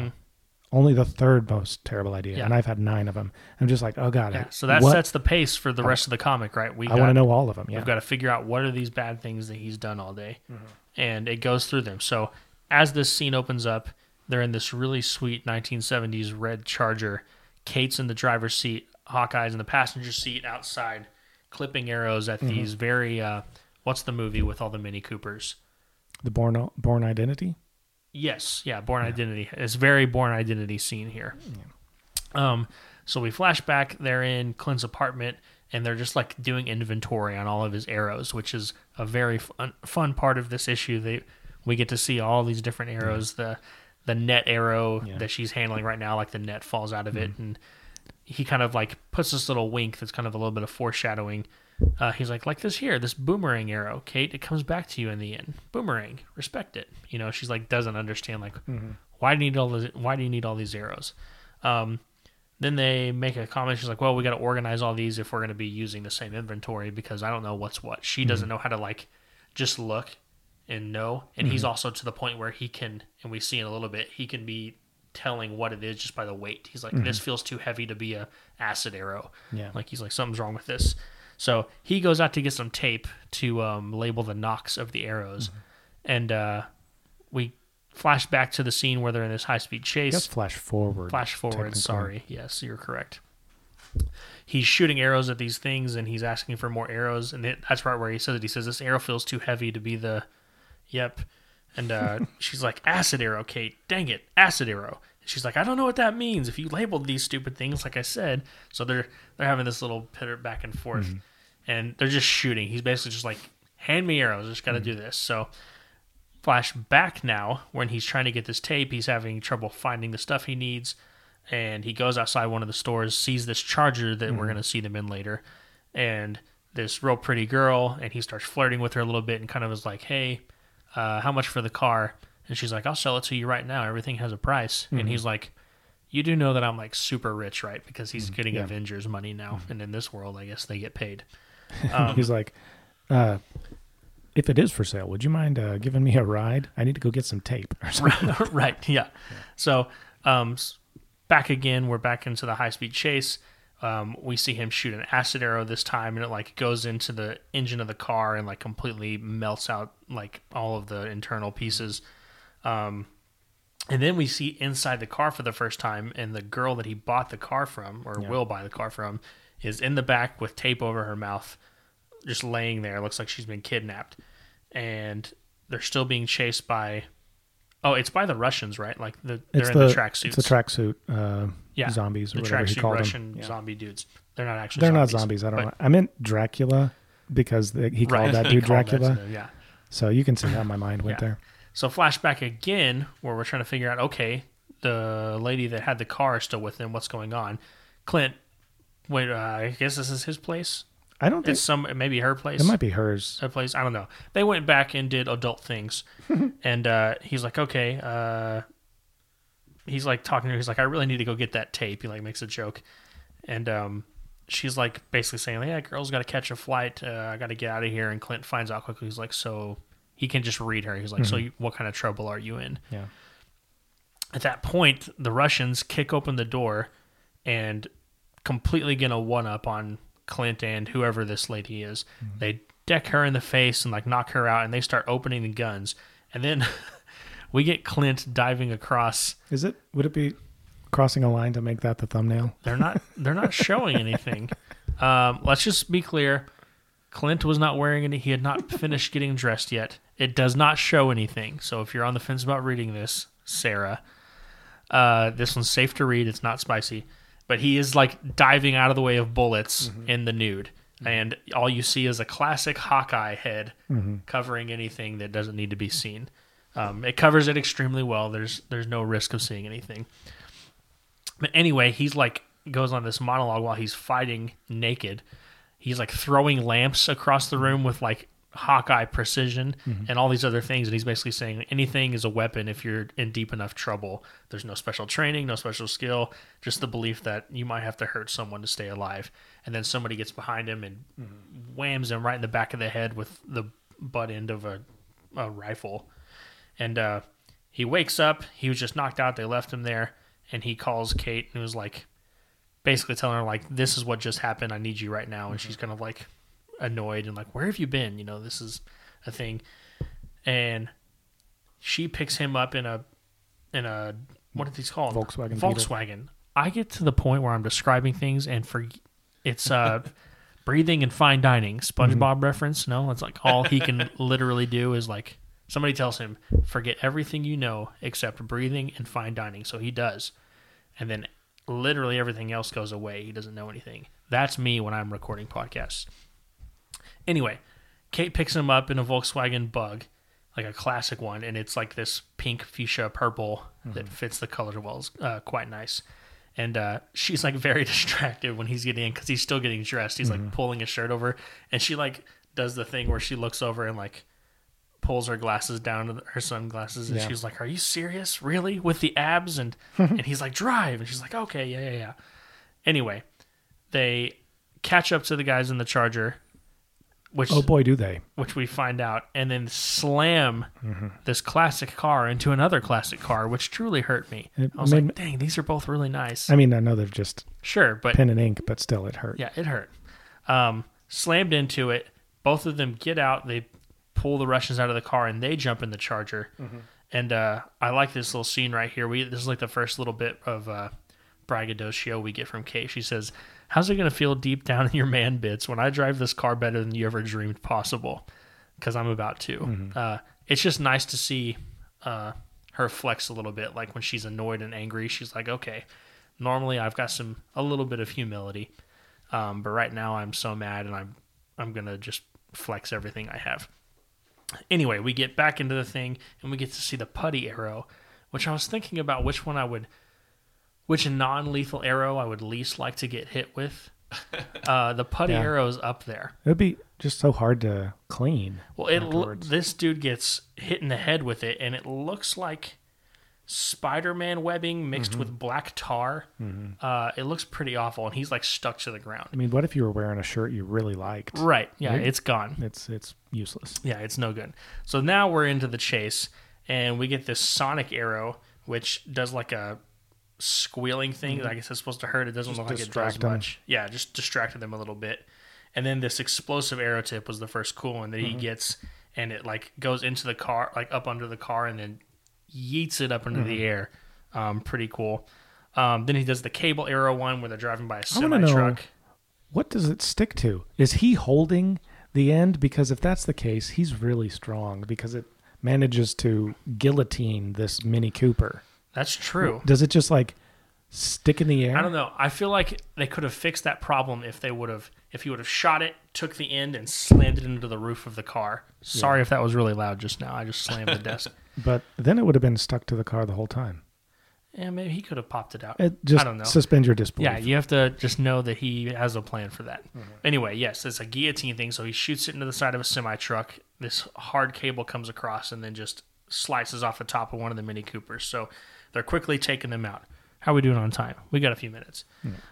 [SPEAKER 2] Only the 3rd most terrible idea, and I've had 9 of them. I'm just like, oh god.
[SPEAKER 1] Yeah. So that sets the pace for the rest of the comic, right?
[SPEAKER 2] I want to know all of them. Yeah.
[SPEAKER 1] We've got to figure out what are these bad things that he's done all day, and it goes through them. So as this scene opens up, they're in this really sweet 1970s red Charger. Kate's in the driver's seat, Hawkeye's in the passenger seat outside, clipping arrows at these very. What's the movie with all the Mini Coopers?
[SPEAKER 2] The Born Identity.
[SPEAKER 1] Yes, yeah, Born Identity. It's very Born Identity scene here. Yeah. So we flash back. They're in Clint's apartment, and they're just like doing inventory on all of his arrows, which is a very fun part of this issue. We get to see all these different arrows. The net arrow that she's handling right now, like the net falls out of it, and he kind of like puts this little wink that's kind of a little bit of foreshadowing. He's like this here, this boomerang arrow, Kate, it comes back to you in the end. Boomerang, respect it. She's like doesn't understand like why do you need all these arrows? Then they make a comment. She's like, well, we got to organize all these if we're going to be using the same inventory because I don't know what's what. She doesn't know how to like just look and know. And he's also to the point where he can, and we see in a little bit, he can be telling what it is just by the weight. He's like, this feels too heavy to be a acid arrow. Yeah. Like he's like, something's wrong with this. So he goes out to get some tape to label the nocks of the arrows. And we flash back to the scene where they're in this high-speed chase.
[SPEAKER 2] Yes, flash forward,
[SPEAKER 1] sorry. Yes, you're correct. He's shooting arrows at these things, and he's asking for more arrows. And that's right where he says it. He says, this arrow feels too heavy to be the... Yep. And she's like, acid arrow, Kate. Dang it, acid arrow. And she's like, I don't know what that means. If you labeled these stupid things, like I said. So they're having this little pitter back and forth. And they're just shooting. He's basically just like, hand me arrows. I just got to do this. So flash back now when he's trying to get this tape. He's having trouble finding the stuff he needs. And he goes outside one of the stores, sees this Charger that we're going to see them in later. And this real pretty girl. And he starts flirting with her a little bit and kind of is like, hey, how much for the car? And she's like, I'll sell it to you right now. Everything has a price. And he's like, you do know that I'm like super rich, right? Because he's getting Avengers money now. And in this world, I guess they get paid.
[SPEAKER 2] He's like, if it is for sale, would you mind giving me a ride? I need to go get some tape or something.
[SPEAKER 1] Right, yeah. So back again, we're back into the high-speed chase. We see him shoot an acid arrow this time, and it like goes into the engine of the car and like completely melts out like all of the internal pieces. And then we see inside the car for the first time, and the girl that he bought the car from, or will buy the car from, is in the back with tape over her mouth, just laying there. Looks like she's been kidnapped. And they're still being chased by... Oh, it's by the Russians, right? Like they're in the tracksuits.
[SPEAKER 2] It's the tracksuit zombies or whatever he called them.
[SPEAKER 1] The tracksuit Russian zombie dudes. They're not actually
[SPEAKER 2] They're
[SPEAKER 1] zombies.
[SPEAKER 2] not zombies. I don't know. I meant Dracula because he called that dude Dracula.
[SPEAKER 1] Yeah.
[SPEAKER 2] So you can see how my mind went there.
[SPEAKER 1] So flashback again, where we're trying to figure out, okay, the lady that had the car is still with him. What's going on? Clint, wait, I guess this is his place.
[SPEAKER 2] I don't think
[SPEAKER 1] It's maybe her place.
[SPEAKER 2] it might be hers.
[SPEAKER 1] Her place. I don't know. They went back and did adult things, and he's like, okay. He's like talking to her. He's like, I really need to go get that tape. He like makes a joke, and she's like basically saying, yeah, girl's got to catch a flight. I got to get out of here. And Clint finds out quickly. He's like, so he can just read her. He's like, so what kind of trouble are you in?
[SPEAKER 2] Yeah.
[SPEAKER 1] At that point, the Russians kick open the door and completely get a one-up on Clint and whoever this lady is. They deck her in the face and like knock her out, and they start opening the guns. And then we get Clint diving across.
[SPEAKER 2] Would it be crossing a line to make that the thumbnail?
[SPEAKER 1] They're not showing anything. Let's just be clear. Clint was not wearing any. He had not finished getting dressed yet. It does not show anything. So if you're on the fence about reading this, Sarah, this one's safe to read. It's not spicy. But he is like diving out of the way of bullets in the nude. And all you see is a classic Hawkeye head covering anything that doesn't need to be seen. It covers it extremely well. There's no risk of seeing anything. But anyway, he's like goes on this monologue while he's fighting naked. He's like throwing lamps across the room with like Hawkeye precision and all these other things. And he's basically saying anything is a weapon if you're in deep enough trouble. There's no special training, no special skill, just the belief that you might have to hurt someone to stay alive. And then somebody gets behind him and whams him right in the back of the head with the butt end of a rifle. And he wakes up. He was just knocked out. They left him there. And he calls Kate and was like, basically telling her, like, this is what just happened. I need you right now. And she's kind of like annoyed and like, where have you been? You know, this is a thing. And she picks him up in a what are these called? Volkswagen. I get to the point where I'm describing things and it's breathing and fine dining. SpongeBob reference. No, it's like all he can literally do is like, somebody tells him, forget everything you know except breathing and fine dining. So he does. And then literally everything else goes away. He doesn't know anything. That's me when I'm recording podcasts. Anyway, Kate picks him up in a Volkswagen Bug, like a classic one, and it's like this pink fuchsia purple that fits the color well. It's quite nice. And she's like very distracted when he's getting in because he's still getting dressed. He's like pulling his shirt over, and she like does the thing where she looks over and like pulls her glasses down to her sunglasses, and she's like, are you serious? Really? With the abs? And and he's like, drive. And she's like, okay, yeah. Anyway, they catch up to the guys in the Charger, which
[SPEAKER 2] Oh boy, do they.
[SPEAKER 1] which we find out, and then slam this classic car into another classic car, which truly hurt me. I was like, dang, these are both really nice.
[SPEAKER 2] I mean, I know they're just
[SPEAKER 1] Sure, but
[SPEAKER 2] pen and ink, but still it hurt.
[SPEAKER 1] yeah, it hurt. Slammed into it. Both of them get out. They pull the Russians out of the car, and they jump in the Charger. And I like this little scene right here. This is like the first little bit of braggadocio we get from Kate. She says, how's it going to feel deep down in your man bits when I drive this car better than you ever dreamed possible? Because I'm about to. It's just nice to see her flex a little bit. Like when she's annoyed and angry, she's like, okay, normally I've got a little bit of humility. But right now I'm so mad, and I'm going to just flex everything I have. Anyway, we get back into the thing, and we get to see the putty arrow, which I was thinking about which non-lethal arrow I would least like to get hit with. The putty arrow is up there.
[SPEAKER 2] It would be just so hard to clean.
[SPEAKER 1] Well, this dude gets hit in the head with it, and it looks like Spider-Man webbing mixed with black tar. It looks pretty awful, and he's like stuck to the ground.
[SPEAKER 2] I mean, what if you were wearing a shirt you really liked?
[SPEAKER 1] Right. Yeah, it's gone.
[SPEAKER 2] It's useless.
[SPEAKER 1] Yeah, it's no good. So now we're into the chase, and we get this sonic arrow, which does like a squealing thing. I guess it's supposed to hurt. It doesn't look like it does much. Yeah, just distracted them a little bit. And then this explosive arrow tip was the first cool one that he gets, and it like goes into the car, like up under the car, and then yeets it up into the air. Pretty cool. Then he does the cable arrow one where they're driving by a semi-truck.
[SPEAKER 2] What does it stick to? Is he holding the end? Because if that's the case, he's really strong because it manages to guillotine this Mini Cooper.
[SPEAKER 1] That's true.
[SPEAKER 2] Does it just like stick in the air?
[SPEAKER 1] I don't know. I feel like they could have fixed that problem if he would have shot it, took the end, and slammed it into the roof of the car. Sorry if that was really loud just now. I just slammed the desk.
[SPEAKER 2] But then it would have been stuck to the car the whole time.
[SPEAKER 1] And maybe he could have popped it out.
[SPEAKER 2] Just
[SPEAKER 1] I don't know.
[SPEAKER 2] Suspend your disbelief.
[SPEAKER 1] Yeah, you have to just know that he has a plan for that. Anyway, yes, it's a guillotine thing. So he shoots it into the side of a semi truck. This hard cable comes across and then just slices off the top of one of the Mini Coopers. So they're quickly taking them out. How are we doing on time? We got a few minutes.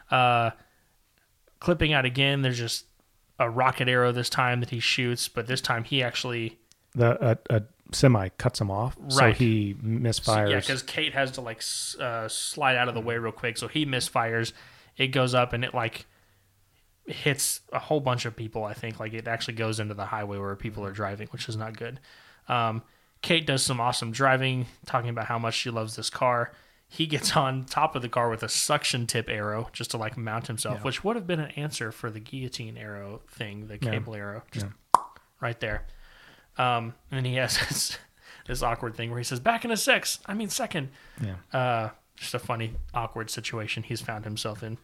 [SPEAKER 1] Clipping out again, there's just a rocket arrow this time that he shoots, but this time he actually...
[SPEAKER 2] A semi cuts him off, so
[SPEAKER 1] Right.
[SPEAKER 2] he misfires.
[SPEAKER 1] Yeah, because Kate has to like slide out of the way real quick, so he misfires. It goes up and it like hits a whole bunch of people. I think like it actually goes into the highway where people are driving, which is not good. Kate does some awesome driving, talking about how much she loves this car. He gets on top of the car with a suction tip arrow just to like mount himself, which would have been an answer for the guillotine arrow thing, the cable arrow, just right there. And then he has this awkward thing where he says, "Back in a second."
[SPEAKER 2] Yeah.
[SPEAKER 1] Just a funny, awkward situation he's found himself in.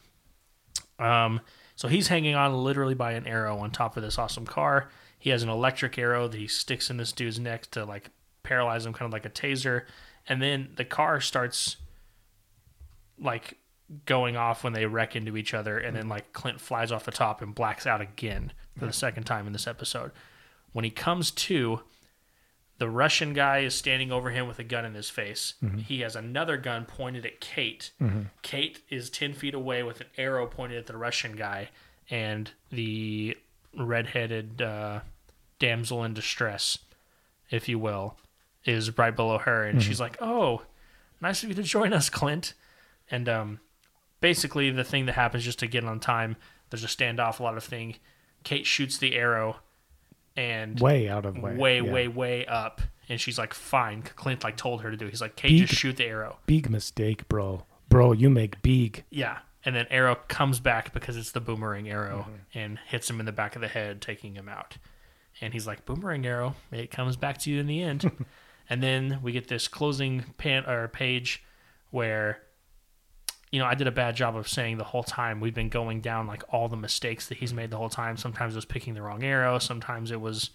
[SPEAKER 1] So he's hanging on literally by an arrow on top of this awesome car. He has an electric arrow that he sticks in this dude's neck to like paralyze him, kind of like a taser. And then the car starts like going off when they wreck into each other. And then like Clint flies off the top and blacks out again for the second time in this episode. When he comes to, the Russian guy is standing over him with a gun in his face. He has another gun pointed at Kate. Kate is 10 feet away with an arrow pointed at the Russian guy. And the redheaded damsel in distress, if you will, is right below her. And she's like, "Oh, nice of you to join us, Clint." And basically the thing that happens, just to get on time, there's a standoff, a lot of thing. Kate shoots the arrow. And
[SPEAKER 2] way out of way.
[SPEAKER 1] way up. And she's like, "Fine." Clint like told her to do it. He's like, "Kate, just shoot the arrow."
[SPEAKER 2] Big mistake, bro. Bro, you make big.
[SPEAKER 1] Yeah. And then arrow comes back because it's the boomerang arrow and hits him in the back of the head, taking him out. And he's like, "Boomerang arrow, it comes back to you in the end." And then we get this closing page where, you know, I did a bad job of saying the whole time we've been going down like all the mistakes that he's made the whole time. Sometimes it was picking the wrong arrow. Sometimes it was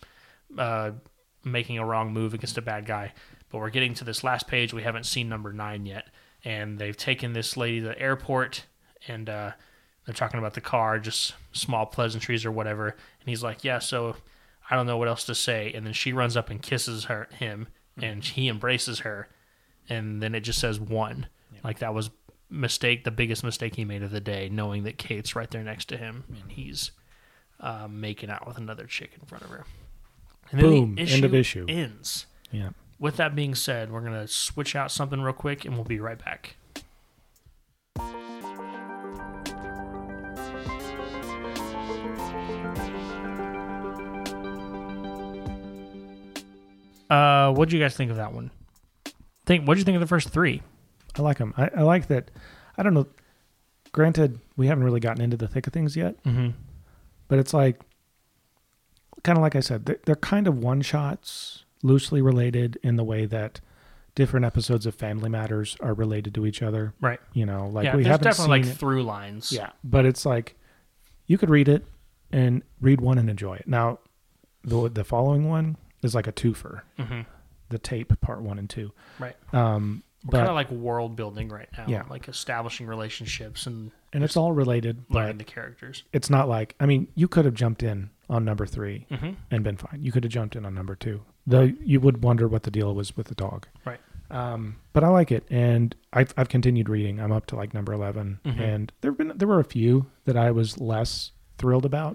[SPEAKER 1] making a wrong move against a bad guy. But we're getting to this last page. We haven't seen number 9 yet. And they've taken this lady to the airport and they're talking about the car, just small pleasantries or whatever. And he's like, "Yeah, so I don't know what else to say." And then she runs up and kisses him and he embraces her. And then it just says 1. Like that was the biggest mistake he made of the day, knowing that Kate's right there next to him and he's making out with another chick in front of her. And then
[SPEAKER 2] Boom,
[SPEAKER 1] the
[SPEAKER 2] end of issue.
[SPEAKER 1] Ends.
[SPEAKER 2] Yeah.
[SPEAKER 1] With that being said, we're going to switch out something real quick and we'll be right back. What'd you guys think of that one? What'd you think of the first 3?
[SPEAKER 2] I like them. I like that. I don't know. Granted, we haven't really gotten into the thick of things yet, but it's like, kind of like I said, they're kind of one-shots, loosely related in the way that different episodes of Family Matters are related to each other.
[SPEAKER 1] Right.
[SPEAKER 2] You know, like
[SPEAKER 1] yeah,
[SPEAKER 2] we
[SPEAKER 1] there's
[SPEAKER 2] haven't
[SPEAKER 1] definitely
[SPEAKER 2] seen
[SPEAKER 1] like through lines.
[SPEAKER 2] Yeah, but it's like you could read it and read one and enjoy it. Now, the following one is like a twofer. The tape part 1 and 2.
[SPEAKER 1] Right.
[SPEAKER 2] But
[SPEAKER 1] kind of like world building right now.
[SPEAKER 2] Yeah.
[SPEAKER 1] Like establishing relationships and
[SPEAKER 2] it's all related.
[SPEAKER 1] learning
[SPEAKER 2] But
[SPEAKER 1] the characters.
[SPEAKER 2] it's not like, I mean, you could have jumped in on number 3
[SPEAKER 1] Mm-hmm.
[SPEAKER 2] and been fine. You could have jumped in on number 2, though you would wonder what the deal was with the dog.
[SPEAKER 1] Right.
[SPEAKER 2] But I like it, and I've continued reading. I'm up to like number 11, and there were a few that I was less thrilled about,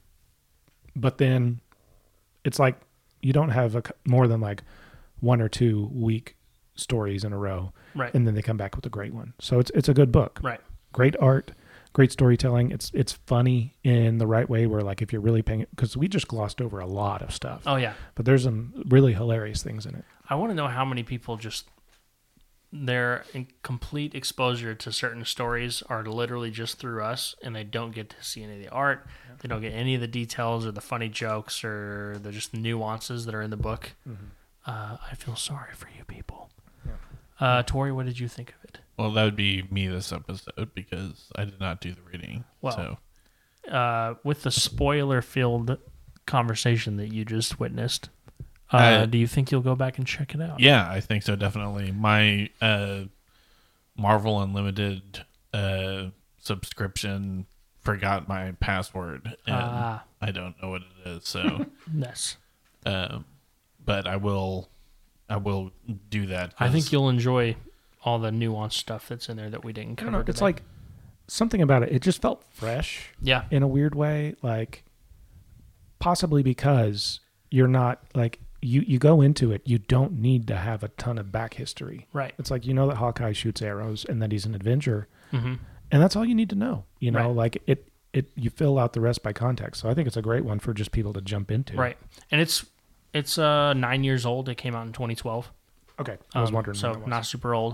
[SPEAKER 2] but then it's like you don't have more than like 1 or 2 weak stories in a row,
[SPEAKER 1] Right.
[SPEAKER 2] and then they come back with a great one. So it's a good book.
[SPEAKER 1] Right.
[SPEAKER 2] Great art, great storytelling. It's funny in the right way where like if you're really paying it, because we just glossed over a lot of stuff.
[SPEAKER 1] Oh, yeah.
[SPEAKER 2] But there's some really hilarious things in it.
[SPEAKER 1] I want to know how many people just their complete exposure to certain stories are literally just through us, and they don't get to see any of the art. Yeah. They don't get any of the details or the funny jokes or just nuances that are in the book. I feel sorry for you people. Yeah. Tori, what did you think of it?
[SPEAKER 3] Well, that would be me this episode because I did not do the reading.
[SPEAKER 1] Well, with the spoiler-filled conversation that you just witnessed, do you think you'll go back and check it out?
[SPEAKER 3] Yeah, I think so, definitely. My Marvel Unlimited subscription forgot my password, and I don't know what it is. So,
[SPEAKER 1] Yes.
[SPEAKER 3] but I will do that.
[SPEAKER 1] I think you'll enjoy all the nuanced stuff that's in there that we didn't
[SPEAKER 2] I
[SPEAKER 1] cover
[SPEAKER 2] don't know.
[SPEAKER 1] today.
[SPEAKER 2] It's like something about it. It just felt fresh
[SPEAKER 1] yeah,
[SPEAKER 2] in a weird way. Like possibly because you're not like you go into it. You don't need to have a ton of back history.
[SPEAKER 1] right.
[SPEAKER 2] It's like, you know, that Hawkeye shoots arrows and that he's an Avenger.
[SPEAKER 1] Mm-hmm.
[SPEAKER 2] And that's all you need to know. You know,
[SPEAKER 1] Right.
[SPEAKER 2] like it you fill out the rest by context. So I think it's a great one for just people to jump into.
[SPEAKER 1] Right. And it's 9 years old. It came out in 2012.
[SPEAKER 2] Okay. I was wondering.
[SPEAKER 1] So
[SPEAKER 2] when it was.
[SPEAKER 1] not super old.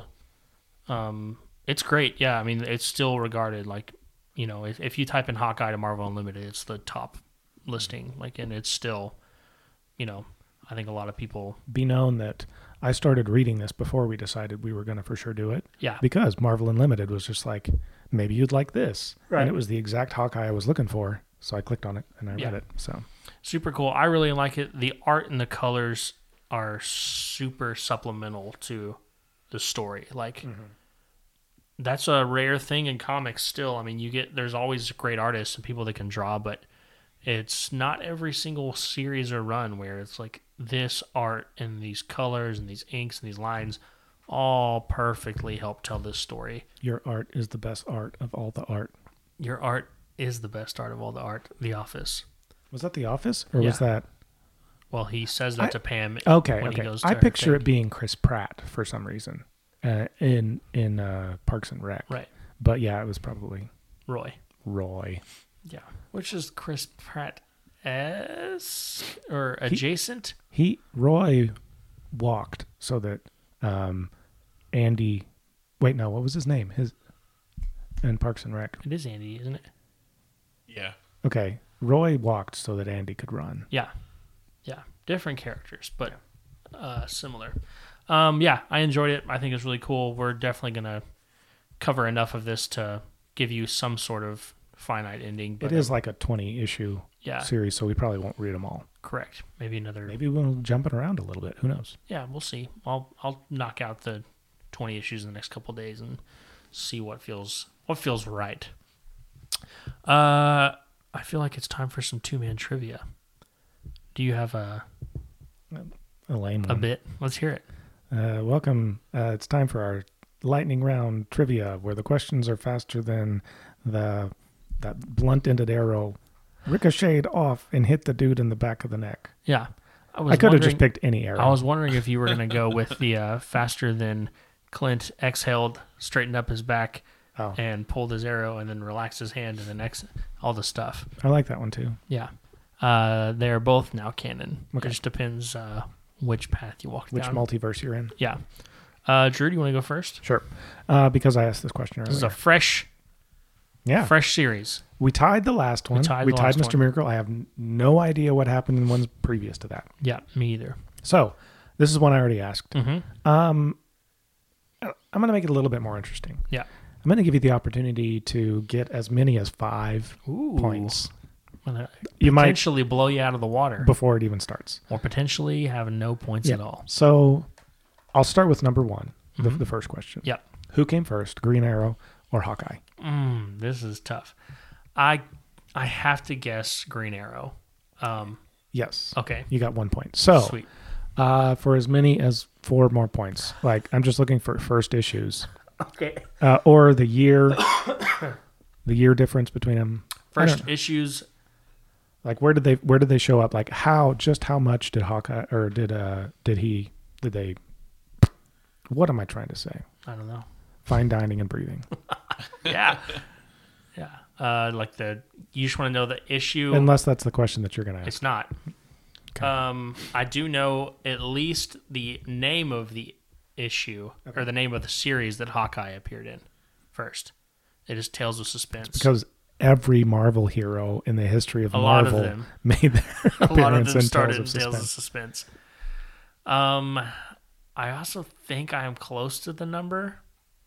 [SPEAKER 1] It's great. Yeah, I mean, it's still regarded like, you know, if you type in Hawkeye to Marvel Unlimited, it's the top listing. Like, and it's still, you know, I think a lot of people.
[SPEAKER 2] Be known that I started reading this before we decided we were going to for sure do it.
[SPEAKER 1] Yeah.
[SPEAKER 2] Because Marvel Unlimited was just like, maybe you'd like this.
[SPEAKER 1] Right.
[SPEAKER 2] And it was the exact Hawkeye I was looking for. So I clicked on it and I
[SPEAKER 1] Yeah.
[SPEAKER 2] read it. So
[SPEAKER 1] Super cool. I really like it. The art and the colors are super supplemental to the story. Like, that's a rare thing in comics still. I mean, there's always great artists and people that can draw, but it's not every single series or run where it's like this art and these colors and these inks and these lines all perfectly help tell this story.
[SPEAKER 2] your art is the best art of all the art.
[SPEAKER 1] Your art is the best art of all the art. The Office.
[SPEAKER 2] Was that The Office or was
[SPEAKER 1] Yeah.
[SPEAKER 2] that?
[SPEAKER 1] Well, he says that to Pam
[SPEAKER 2] Okay.
[SPEAKER 1] when he
[SPEAKER 2] Okay.
[SPEAKER 1] goes to
[SPEAKER 2] I
[SPEAKER 1] her
[SPEAKER 2] picture
[SPEAKER 1] thing.
[SPEAKER 2] it being Chris Pratt for some reason in Parks and Rec.
[SPEAKER 1] Right.
[SPEAKER 2] But yeah, it was probably
[SPEAKER 1] Roy.
[SPEAKER 2] Roy.
[SPEAKER 1] Yeah. Which is Chris Pratt-esque or adjacent?
[SPEAKER 2] Roy walked so that Andy. Wait, no. What was his name? In Parks and Rec.
[SPEAKER 1] It is Andy, isn't it?
[SPEAKER 3] Yeah.
[SPEAKER 2] Okay. Roy walked so that Andy could run.
[SPEAKER 1] Yeah. Yeah. Different characters, but similar. Yeah, I enjoyed it. I think it's really cool. We're definitely going to cover enough of this to give you some sort of finite ending. But
[SPEAKER 2] It is like a 20-issue
[SPEAKER 1] yeah,
[SPEAKER 2] series, so we probably won't read them all.
[SPEAKER 1] correct. Maybe another.
[SPEAKER 2] Maybe we'll jump it around a little bit. Who knows?
[SPEAKER 1] Yeah, we'll see. I'll knock out the 20 issues in the next couple of days and see what feels right. I feel like it's time for some two-man trivia. Do you have a
[SPEAKER 2] lame one.
[SPEAKER 1] A bit? Let's hear it.
[SPEAKER 2] Welcome. It's time for our lightning round trivia, where the questions are faster than that blunt-ended arrow ricocheted off and hit the dude in the back of the neck.
[SPEAKER 1] Yeah.
[SPEAKER 2] I could have just picked any arrow.
[SPEAKER 1] I was wondering if you were going to go with the faster than Clint exhaled, straightened up his back, and pulled his arrow, and then relaxed his hand, and then all the stuff.
[SPEAKER 2] I like that one too.
[SPEAKER 1] Yeah. They're both now canon.
[SPEAKER 2] Okay.
[SPEAKER 1] It just depends which path you walk
[SPEAKER 2] Which
[SPEAKER 1] down.
[SPEAKER 2] multiverse you're in?
[SPEAKER 1] Yeah. Drew, do you want to go first?
[SPEAKER 2] Sure. Because I asked this question earlier.
[SPEAKER 1] This is a fresh series.
[SPEAKER 2] We tied the last one.
[SPEAKER 1] We tied
[SPEAKER 2] Mr. Miracle. I have no idea what happened in ones previous to that.
[SPEAKER 1] Yeah, me either.
[SPEAKER 2] So this is one I already asked.
[SPEAKER 1] Mm-hmm.
[SPEAKER 2] I'm going to make it a little bit more interesting.
[SPEAKER 1] Yeah.
[SPEAKER 2] I'm going to give you the opportunity to get as many as 5
[SPEAKER 1] Ooh.
[SPEAKER 2] points.
[SPEAKER 1] You might potentially blow you out of the water
[SPEAKER 2] before it even starts,
[SPEAKER 1] or potentially have no points at all.
[SPEAKER 2] So I'll start with number 1,
[SPEAKER 1] Mm-hmm.
[SPEAKER 2] the first question.
[SPEAKER 1] Yep.
[SPEAKER 2] Who came first, Green Arrow or Hawkeye?
[SPEAKER 1] This is tough. I have to guess Green Arrow.
[SPEAKER 2] Yes.
[SPEAKER 1] Okay.
[SPEAKER 2] You got 1 point. So
[SPEAKER 1] Sweet.
[SPEAKER 2] For as many as 4 more points, like I'm just looking for first issues.
[SPEAKER 1] Okay.
[SPEAKER 2] Or the year, the year difference between them.
[SPEAKER 1] First issues.
[SPEAKER 2] Like where did they show up? Like how much did Hawkeye or did they? What am I trying to say?
[SPEAKER 1] I don't know.
[SPEAKER 2] Fine dining and breathing.
[SPEAKER 1] Yeah. Yeah. You just want to know the issue.
[SPEAKER 2] Unless that's the question that you're going to ask.
[SPEAKER 1] It's not.
[SPEAKER 2] Okay.
[SPEAKER 1] I do know at least the name of the issue or the name of the series that Hawkeye appeared in first. It is Tales of Suspense.
[SPEAKER 2] Because every Marvel hero in the history of
[SPEAKER 1] a lot of
[SPEAKER 2] Marvel
[SPEAKER 1] them
[SPEAKER 2] made their
[SPEAKER 1] a lot of
[SPEAKER 2] appearance
[SPEAKER 1] them
[SPEAKER 2] in
[SPEAKER 1] started
[SPEAKER 2] Tales
[SPEAKER 1] in
[SPEAKER 2] of
[SPEAKER 1] Tales of
[SPEAKER 2] Suspense.
[SPEAKER 1] Suspense. I also think I am close to the number.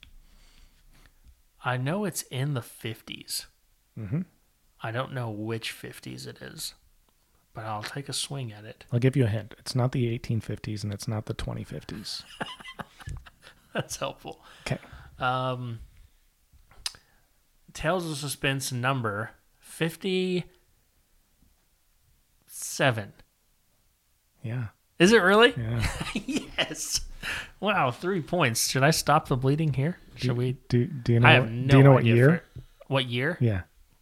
[SPEAKER 1] I know it's in the 50s.
[SPEAKER 2] Mm-hmm.
[SPEAKER 1] I don't know which 50s it is, but I'll take a swing at it.
[SPEAKER 2] I'll give you a hint. It's not the 1850s and it's not the 2050s.
[SPEAKER 1] That's helpful.
[SPEAKER 2] Okay.
[SPEAKER 1] Tales of Suspense number 57.
[SPEAKER 2] Yeah.
[SPEAKER 1] Is it really?
[SPEAKER 2] Yeah.
[SPEAKER 1] Yes. Wow, 3 points. Should I stop the bleeding here? Should we?
[SPEAKER 2] Do you know?
[SPEAKER 1] I have
[SPEAKER 2] what,
[SPEAKER 1] no
[SPEAKER 2] do you know what
[SPEAKER 1] idea
[SPEAKER 2] year?
[SPEAKER 1] What year?
[SPEAKER 2] Yeah.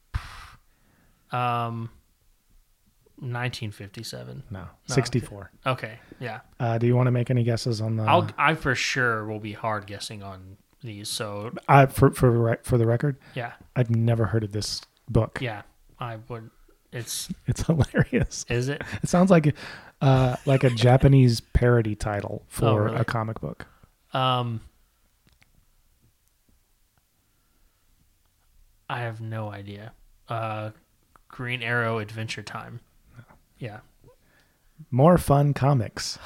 [SPEAKER 1] 1957.
[SPEAKER 2] No. 64.
[SPEAKER 1] Okay, yeah.
[SPEAKER 2] Do you want to make any guesses on the?
[SPEAKER 1] I for sure will be hard guessing on these. So
[SPEAKER 2] For the record,
[SPEAKER 1] yeah,
[SPEAKER 2] I've never heard of this book.
[SPEAKER 1] yeah, I would. It's
[SPEAKER 2] hilarious.
[SPEAKER 1] is it?
[SPEAKER 2] It sounds like a Japanese parody title for
[SPEAKER 1] really?
[SPEAKER 2] a comic book.
[SPEAKER 1] I have no idea. Green Arrow Adventure Time. Yeah.
[SPEAKER 2] More fun comics.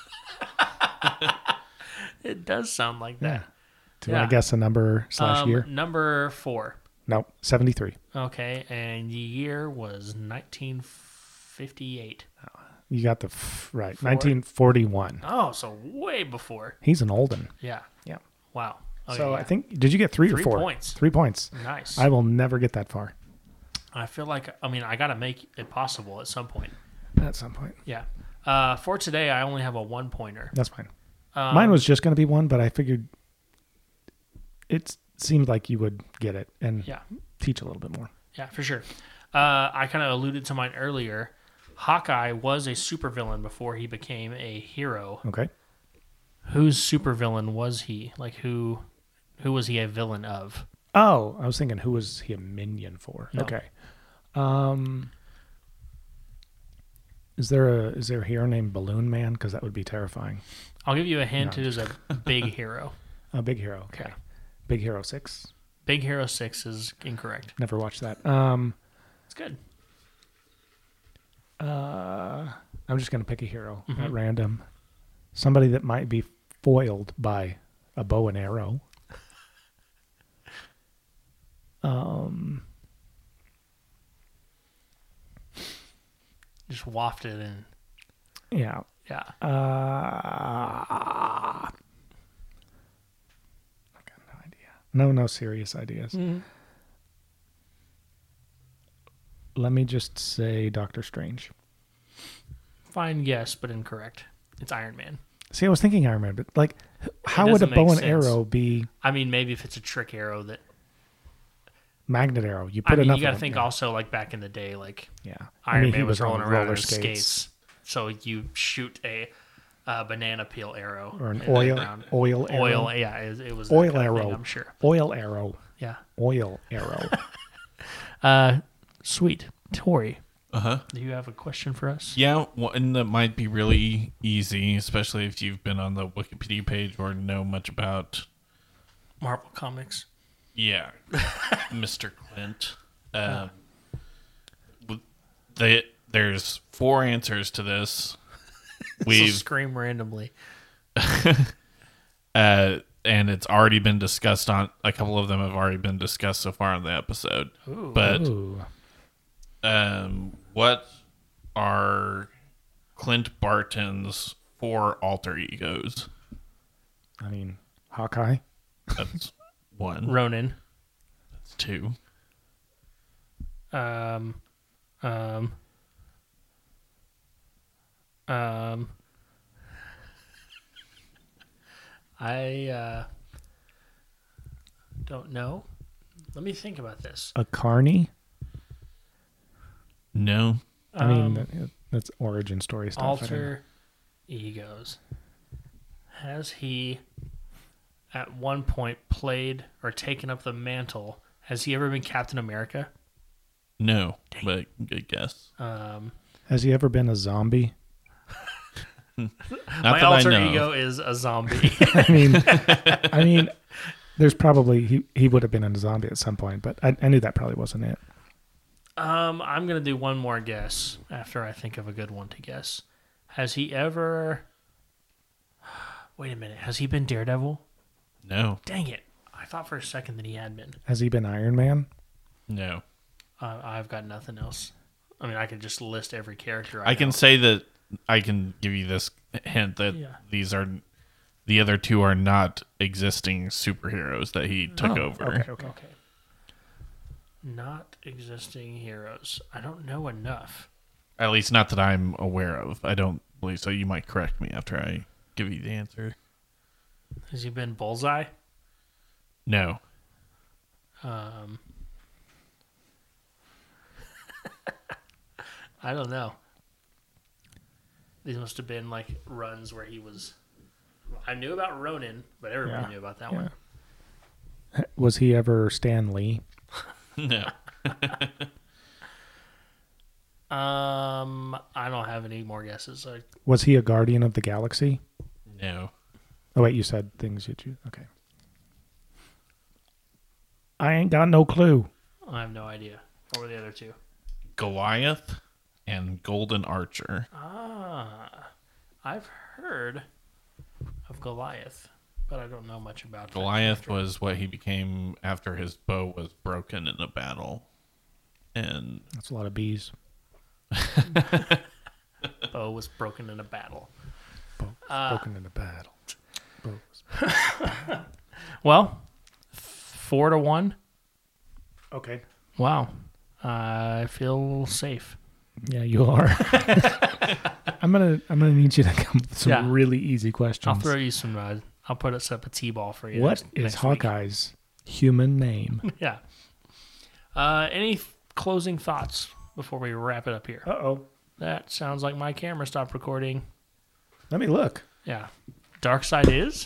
[SPEAKER 1] It does sound like that.
[SPEAKER 2] Do you want to guess a number / year?
[SPEAKER 1] Number 4.
[SPEAKER 2] No, 73.
[SPEAKER 1] Okay, and the year was 1958.
[SPEAKER 2] You got the right. 1941.
[SPEAKER 1] Oh, so way before.
[SPEAKER 2] He's an old one.
[SPEAKER 1] Yeah.
[SPEAKER 2] Yeah.
[SPEAKER 1] Wow. Okay,
[SPEAKER 2] So
[SPEAKER 1] yeah.
[SPEAKER 2] I think, did you get 3 or 4?
[SPEAKER 1] 3 points.
[SPEAKER 2] 3 points.
[SPEAKER 1] Nice.
[SPEAKER 2] I will never get that far.
[SPEAKER 1] I feel like, I got to make it possible at some point.
[SPEAKER 2] At some point.
[SPEAKER 1] Yeah. For today, I only have a 1-pointer.
[SPEAKER 2] That's fine. Mine was just going to be 1, but I figured it seemed like you would get it and teach a little bit more.
[SPEAKER 1] Yeah, for sure. I kind of alluded to mine earlier. Hawkeye was a supervillain before he became a hero.
[SPEAKER 2] Okay.
[SPEAKER 1] Whose supervillain was he? Like who was he a villain of?
[SPEAKER 2] Oh, I was thinking, who was he a minion for?
[SPEAKER 1] No.
[SPEAKER 2] Okay. Is there a hero named Balloon Man? Because that would be terrifying.
[SPEAKER 1] I'll give you a hint.
[SPEAKER 2] No.
[SPEAKER 1] It is a big hero.
[SPEAKER 2] A Big Hero. Okay. Big Hero 6.
[SPEAKER 1] Big Hero 6 is incorrect.
[SPEAKER 2] Never watched that.
[SPEAKER 1] It's good.
[SPEAKER 2] I'm just going to pick a hero at random. Somebody that might be foiled by a bow and arrow.
[SPEAKER 1] Just wafted in.
[SPEAKER 2] Yeah.
[SPEAKER 1] Yeah.
[SPEAKER 2] I got no idea. No serious ideas. Let me just say Doctor Strange.
[SPEAKER 1] Fine guess, but incorrect. It's Iron Man.
[SPEAKER 2] See, I was thinking Iron Man, but like, how would a
[SPEAKER 1] doesn't
[SPEAKER 2] bow
[SPEAKER 1] make
[SPEAKER 2] and
[SPEAKER 1] sense.
[SPEAKER 2] arrow be
[SPEAKER 1] Maybe if it's a trick arrow that.
[SPEAKER 2] magnet arrow? You put enough.
[SPEAKER 1] You got to
[SPEAKER 2] of
[SPEAKER 1] think
[SPEAKER 2] them,
[SPEAKER 1] also like back in the day, like
[SPEAKER 2] Yeah.
[SPEAKER 1] Iron
[SPEAKER 2] he
[SPEAKER 1] Man was
[SPEAKER 2] on
[SPEAKER 1] rolling around
[SPEAKER 2] roller
[SPEAKER 1] on skates. So you shoot a banana peel arrow
[SPEAKER 2] or an
[SPEAKER 1] in the
[SPEAKER 2] oil
[SPEAKER 1] ground.
[SPEAKER 2] arrow.
[SPEAKER 1] Oil, yeah, it was that
[SPEAKER 2] Oil
[SPEAKER 1] kind of
[SPEAKER 2] arrow.
[SPEAKER 1] thing, I'm sure.
[SPEAKER 2] Oil arrow.
[SPEAKER 1] Yeah.
[SPEAKER 2] Oil arrow.
[SPEAKER 1] Sweet. Tori,
[SPEAKER 3] Uh-huh.
[SPEAKER 1] do you have a question for us?
[SPEAKER 3] Yeah, one that might be really easy, especially if you've been on the Wikipedia page or know much about,
[SPEAKER 1] Marvel Comics.
[SPEAKER 3] yeah, Mr. Clint. There's 4 answers to this.
[SPEAKER 1] So
[SPEAKER 3] We've
[SPEAKER 1] scream randomly.
[SPEAKER 3] and it's already been discussed on a couple of them have already been discussed so far on the episode.
[SPEAKER 1] Ooh.
[SPEAKER 3] But
[SPEAKER 2] Ooh.
[SPEAKER 3] what are Clint Barton's 4 alter egos?
[SPEAKER 2] I mean, Hawkeye.
[SPEAKER 3] That's 1.
[SPEAKER 1] Ronin.
[SPEAKER 3] That's 2.
[SPEAKER 1] I don't know. Let me think about this.
[SPEAKER 2] A Carney.
[SPEAKER 3] No.
[SPEAKER 2] I mean, that's origin story stuff. I don't know.
[SPEAKER 1] Alter egos. Has he at one point played or taken up the mantle? Has he ever been Captain America?
[SPEAKER 3] No. But good guess.
[SPEAKER 2] Has he ever been a zombie?
[SPEAKER 3] Not
[SPEAKER 1] My
[SPEAKER 3] that I
[SPEAKER 1] alter
[SPEAKER 3] know.
[SPEAKER 1] ego is a zombie.
[SPEAKER 2] I mean, there's probably he would have been a zombie at some point, but I knew that probably wasn't it.
[SPEAKER 1] I'm gonna do one more guess after I think of a good one to guess. Has he ever? Wait a minute. Has he been Daredevil?
[SPEAKER 3] No.
[SPEAKER 1] Dang it! I thought for a second that he had been.
[SPEAKER 2] Has he been Iron Man?
[SPEAKER 3] No.
[SPEAKER 1] I've got nothing else. I mean, I could just list every character.
[SPEAKER 3] I can
[SPEAKER 1] know.
[SPEAKER 3] say that I can give you this hint that
[SPEAKER 1] Yeah.
[SPEAKER 3] these are The other two are not existing superheroes that he took over.
[SPEAKER 2] Okay.
[SPEAKER 1] Not existing heroes. I don't know enough.
[SPEAKER 3] At least not that I'm aware of. I don't believe so. You might correct me after I give you the answer.
[SPEAKER 1] Has he been Bullseye?
[SPEAKER 3] No.
[SPEAKER 1] I don't know. These must have been like runs where he was. I knew about Ronin, but everybody knew about that one.
[SPEAKER 2] Was he ever Stan Lee?
[SPEAKER 3] No.
[SPEAKER 1] I don't have any more guesses.
[SPEAKER 2] Was he a Guardian of the Galaxy?
[SPEAKER 3] No.
[SPEAKER 2] Oh wait, you said things you choose. Okay. I ain't got no clue.
[SPEAKER 1] I have no idea. What were the other two?
[SPEAKER 3] Goliath and Golden Archer.
[SPEAKER 1] I've heard of Goliath, but I don't know much about that
[SPEAKER 3] Goliath
[SPEAKER 1] character.
[SPEAKER 3] was what he became after his bow was broken in a battle. And
[SPEAKER 2] That's a lot of bees.
[SPEAKER 1] Bow was broken in a battle.
[SPEAKER 2] Broken in a battle.
[SPEAKER 1] Well, 4-1.
[SPEAKER 2] Okay.
[SPEAKER 1] Wow. I feel safe.
[SPEAKER 2] Yeah, you are. I'm gonna need you to come up with some really easy questions.
[SPEAKER 1] I'll throw you some. I'll put up a T-ball for you.
[SPEAKER 2] What is
[SPEAKER 1] next week.
[SPEAKER 2] Hawkeye's human name?
[SPEAKER 1] Yeah. Any closing thoughts before we wrap it up here?
[SPEAKER 2] Uh-oh.
[SPEAKER 1] That sounds like my camera stopped recording.
[SPEAKER 2] Let me look.
[SPEAKER 1] Yeah. Dark Side is?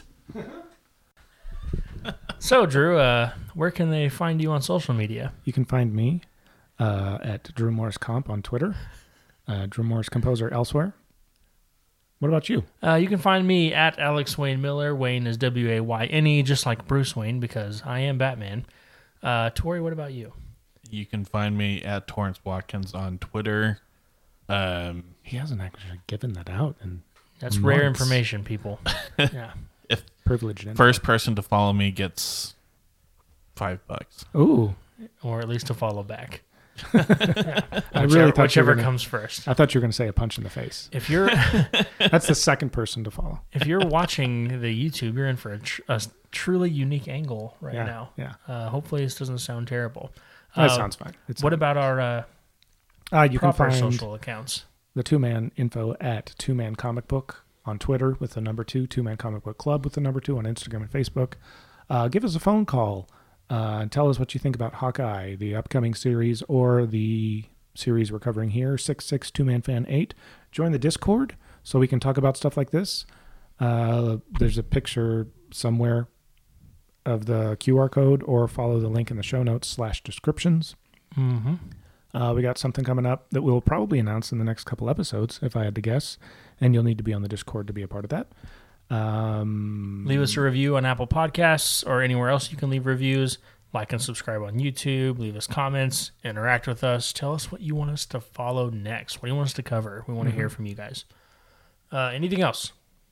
[SPEAKER 1] So, Drew, where can they find you on social media?
[SPEAKER 2] You can find me at Drew Morris Comp on Twitter. Drew Morris Composer elsewhere. What about you?
[SPEAKER 1] You can find me at Alex Wayne Miller. Wayne is W-A-Y-N-E, just like Bruce Wayne, because I am Batman. Tori, what about you?
[SPEAKER 3] you can find me at Torrance Watkins on Twitter.
[SPEAKER 2] He hasn't actually given that out. And
[SPEAKER 1] that's rare information, people. Yeah.
[SPEAKER 3] If
[SPEAKER 2] privileged info.
[SPEAKER 3] first person to follow me gets $5.
[SPEAKER 2] Ooh.
[SPEAKER 1] Or at least a follow back.
[SPEAKER 2] I really thought
[SPEAKER 1] whichever comes first.
[SPEAKER 2] I thought you were going to say a punch in the face.
[SPEAKER 1] If you're
[SPEAKER 2] That's the second person to follow.
[SPEAKER 1] if you're watching the YouTube, you're in for a truly unique angle right now.
[SPEAKER 2] Yeah.
[SPEAKER 1] Hopefully this doesn't sound terrible.
[SPEAKER 2] That sounds fine.
[SPEAKER 1] What about our
[SPEAKER 2] you can
[SPEAKER 1] proper
[SPEAKER 2] find
[SPEAKER 1] social accounts?
[SPEAKER 2] the Two-Man info at Two-Man Comic Book on Twitter with the number 2, Two-Man Comic Book Club with the number 2 on Instagram and Facebook. Give us a phone call and tell us what you think about Hawkeye, the upcoming series, or the series we're covering here, 66 Two-Man Fan 8. Join the Discord so we can talk about stuff like this. There's a picture somewhere of the QR code, or follow the link in the show notes /descriptions.
[SPEAKER 1] Mm-hmm.
[SPEAKER 2] We got something coming up that we'll probably announce in the next couple episodes, if I had to guess, and you'll need to be on the Discord to be a part of that.
[SPEAKER 1] Leave us a review on Apple Podcasts or anywhere else you can leave reviews. Like and subscribe on YouTube. Leave us comments. Interact with us. Tell us what you want us to follow next. What do you want us to cover? We want to hear from you guys. Anything else?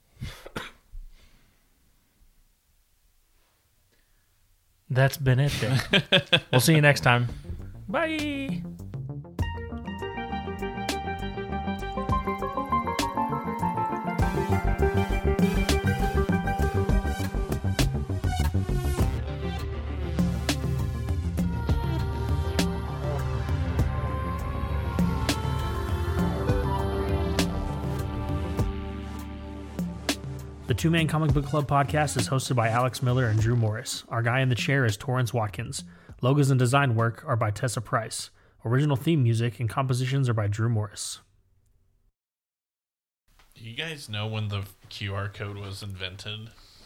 [SPEAKER 1] That's been it then. We'll see you next time. Bye. The Two-Man Comic Book Club podcast is hosted by Alex Miller and Drew Morris. Our guy in the chair is Torrance Watkins. Logos and design work are by Tessa Price. Original theme music and compositions are by Drew Morris.
[SPEAKER 3] Do you guys know when the QR code was invented?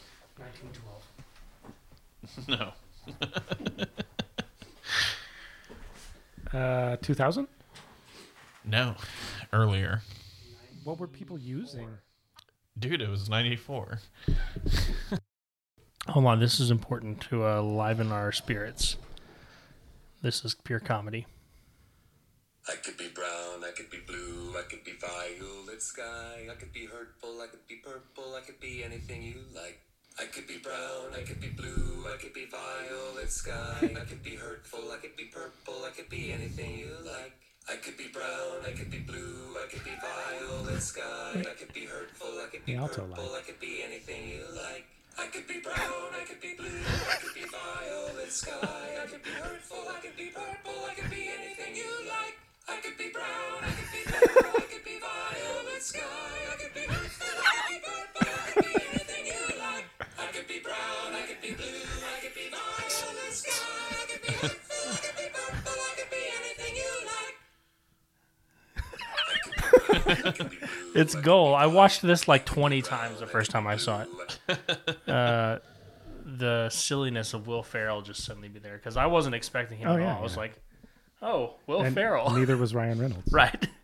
[SPEAKER 1] 1912.
[SPEAKER 3] No.
[SPEAKER 2] 2000?
[SPEAKER 3] No. Earlier.
[SPEAKER 2] What were people using?
[SPEAKER 3] Dude, it was 94.
[SPEAKER 1] Hold on, this is important to liven our spirits. This is pure comedy.
[SPEAKER 4] I could be brown, I could be blue, I could be violet sky, I could be hurtful, I could be purple, I could be anything you like. I could be brown, I could be blue, I could be violet sky, I could be hurtful, I could be purple, I could be anything you like. I could be brown, I could be blue, I could be violet sky, I could be hurtful, I could be
[SPEAKER 2] The alto
[SPEAKER 4] purple,
[SPEAKER 2] line.
[SPEAKER 4] I could be anything you like. could be brown, I could be blue, I could be violet sky. I could be hurtful, I could be purple, I could be anything you like. I could be brown, I could be blue, I could be violet sky. I could be hurtful, I could be purple, I could be anything you like. I could be brown, I could be blue, I could be violet sky. I could be hurtful, I could be purple, I could be anything you like.
[SPEAKER 1] It's gold. I watched this like 20 times the first time I saw it. The silliness of Will Ferrell just suddenly be there because I wasn't expecting him at all. I was like, oh, Will
[SPEAKER 2] And
[SPEAKER 1] Ferrell.
[SPEAKER 2] neither was Ryan Reynolds.
[SPEAKER 1] Right.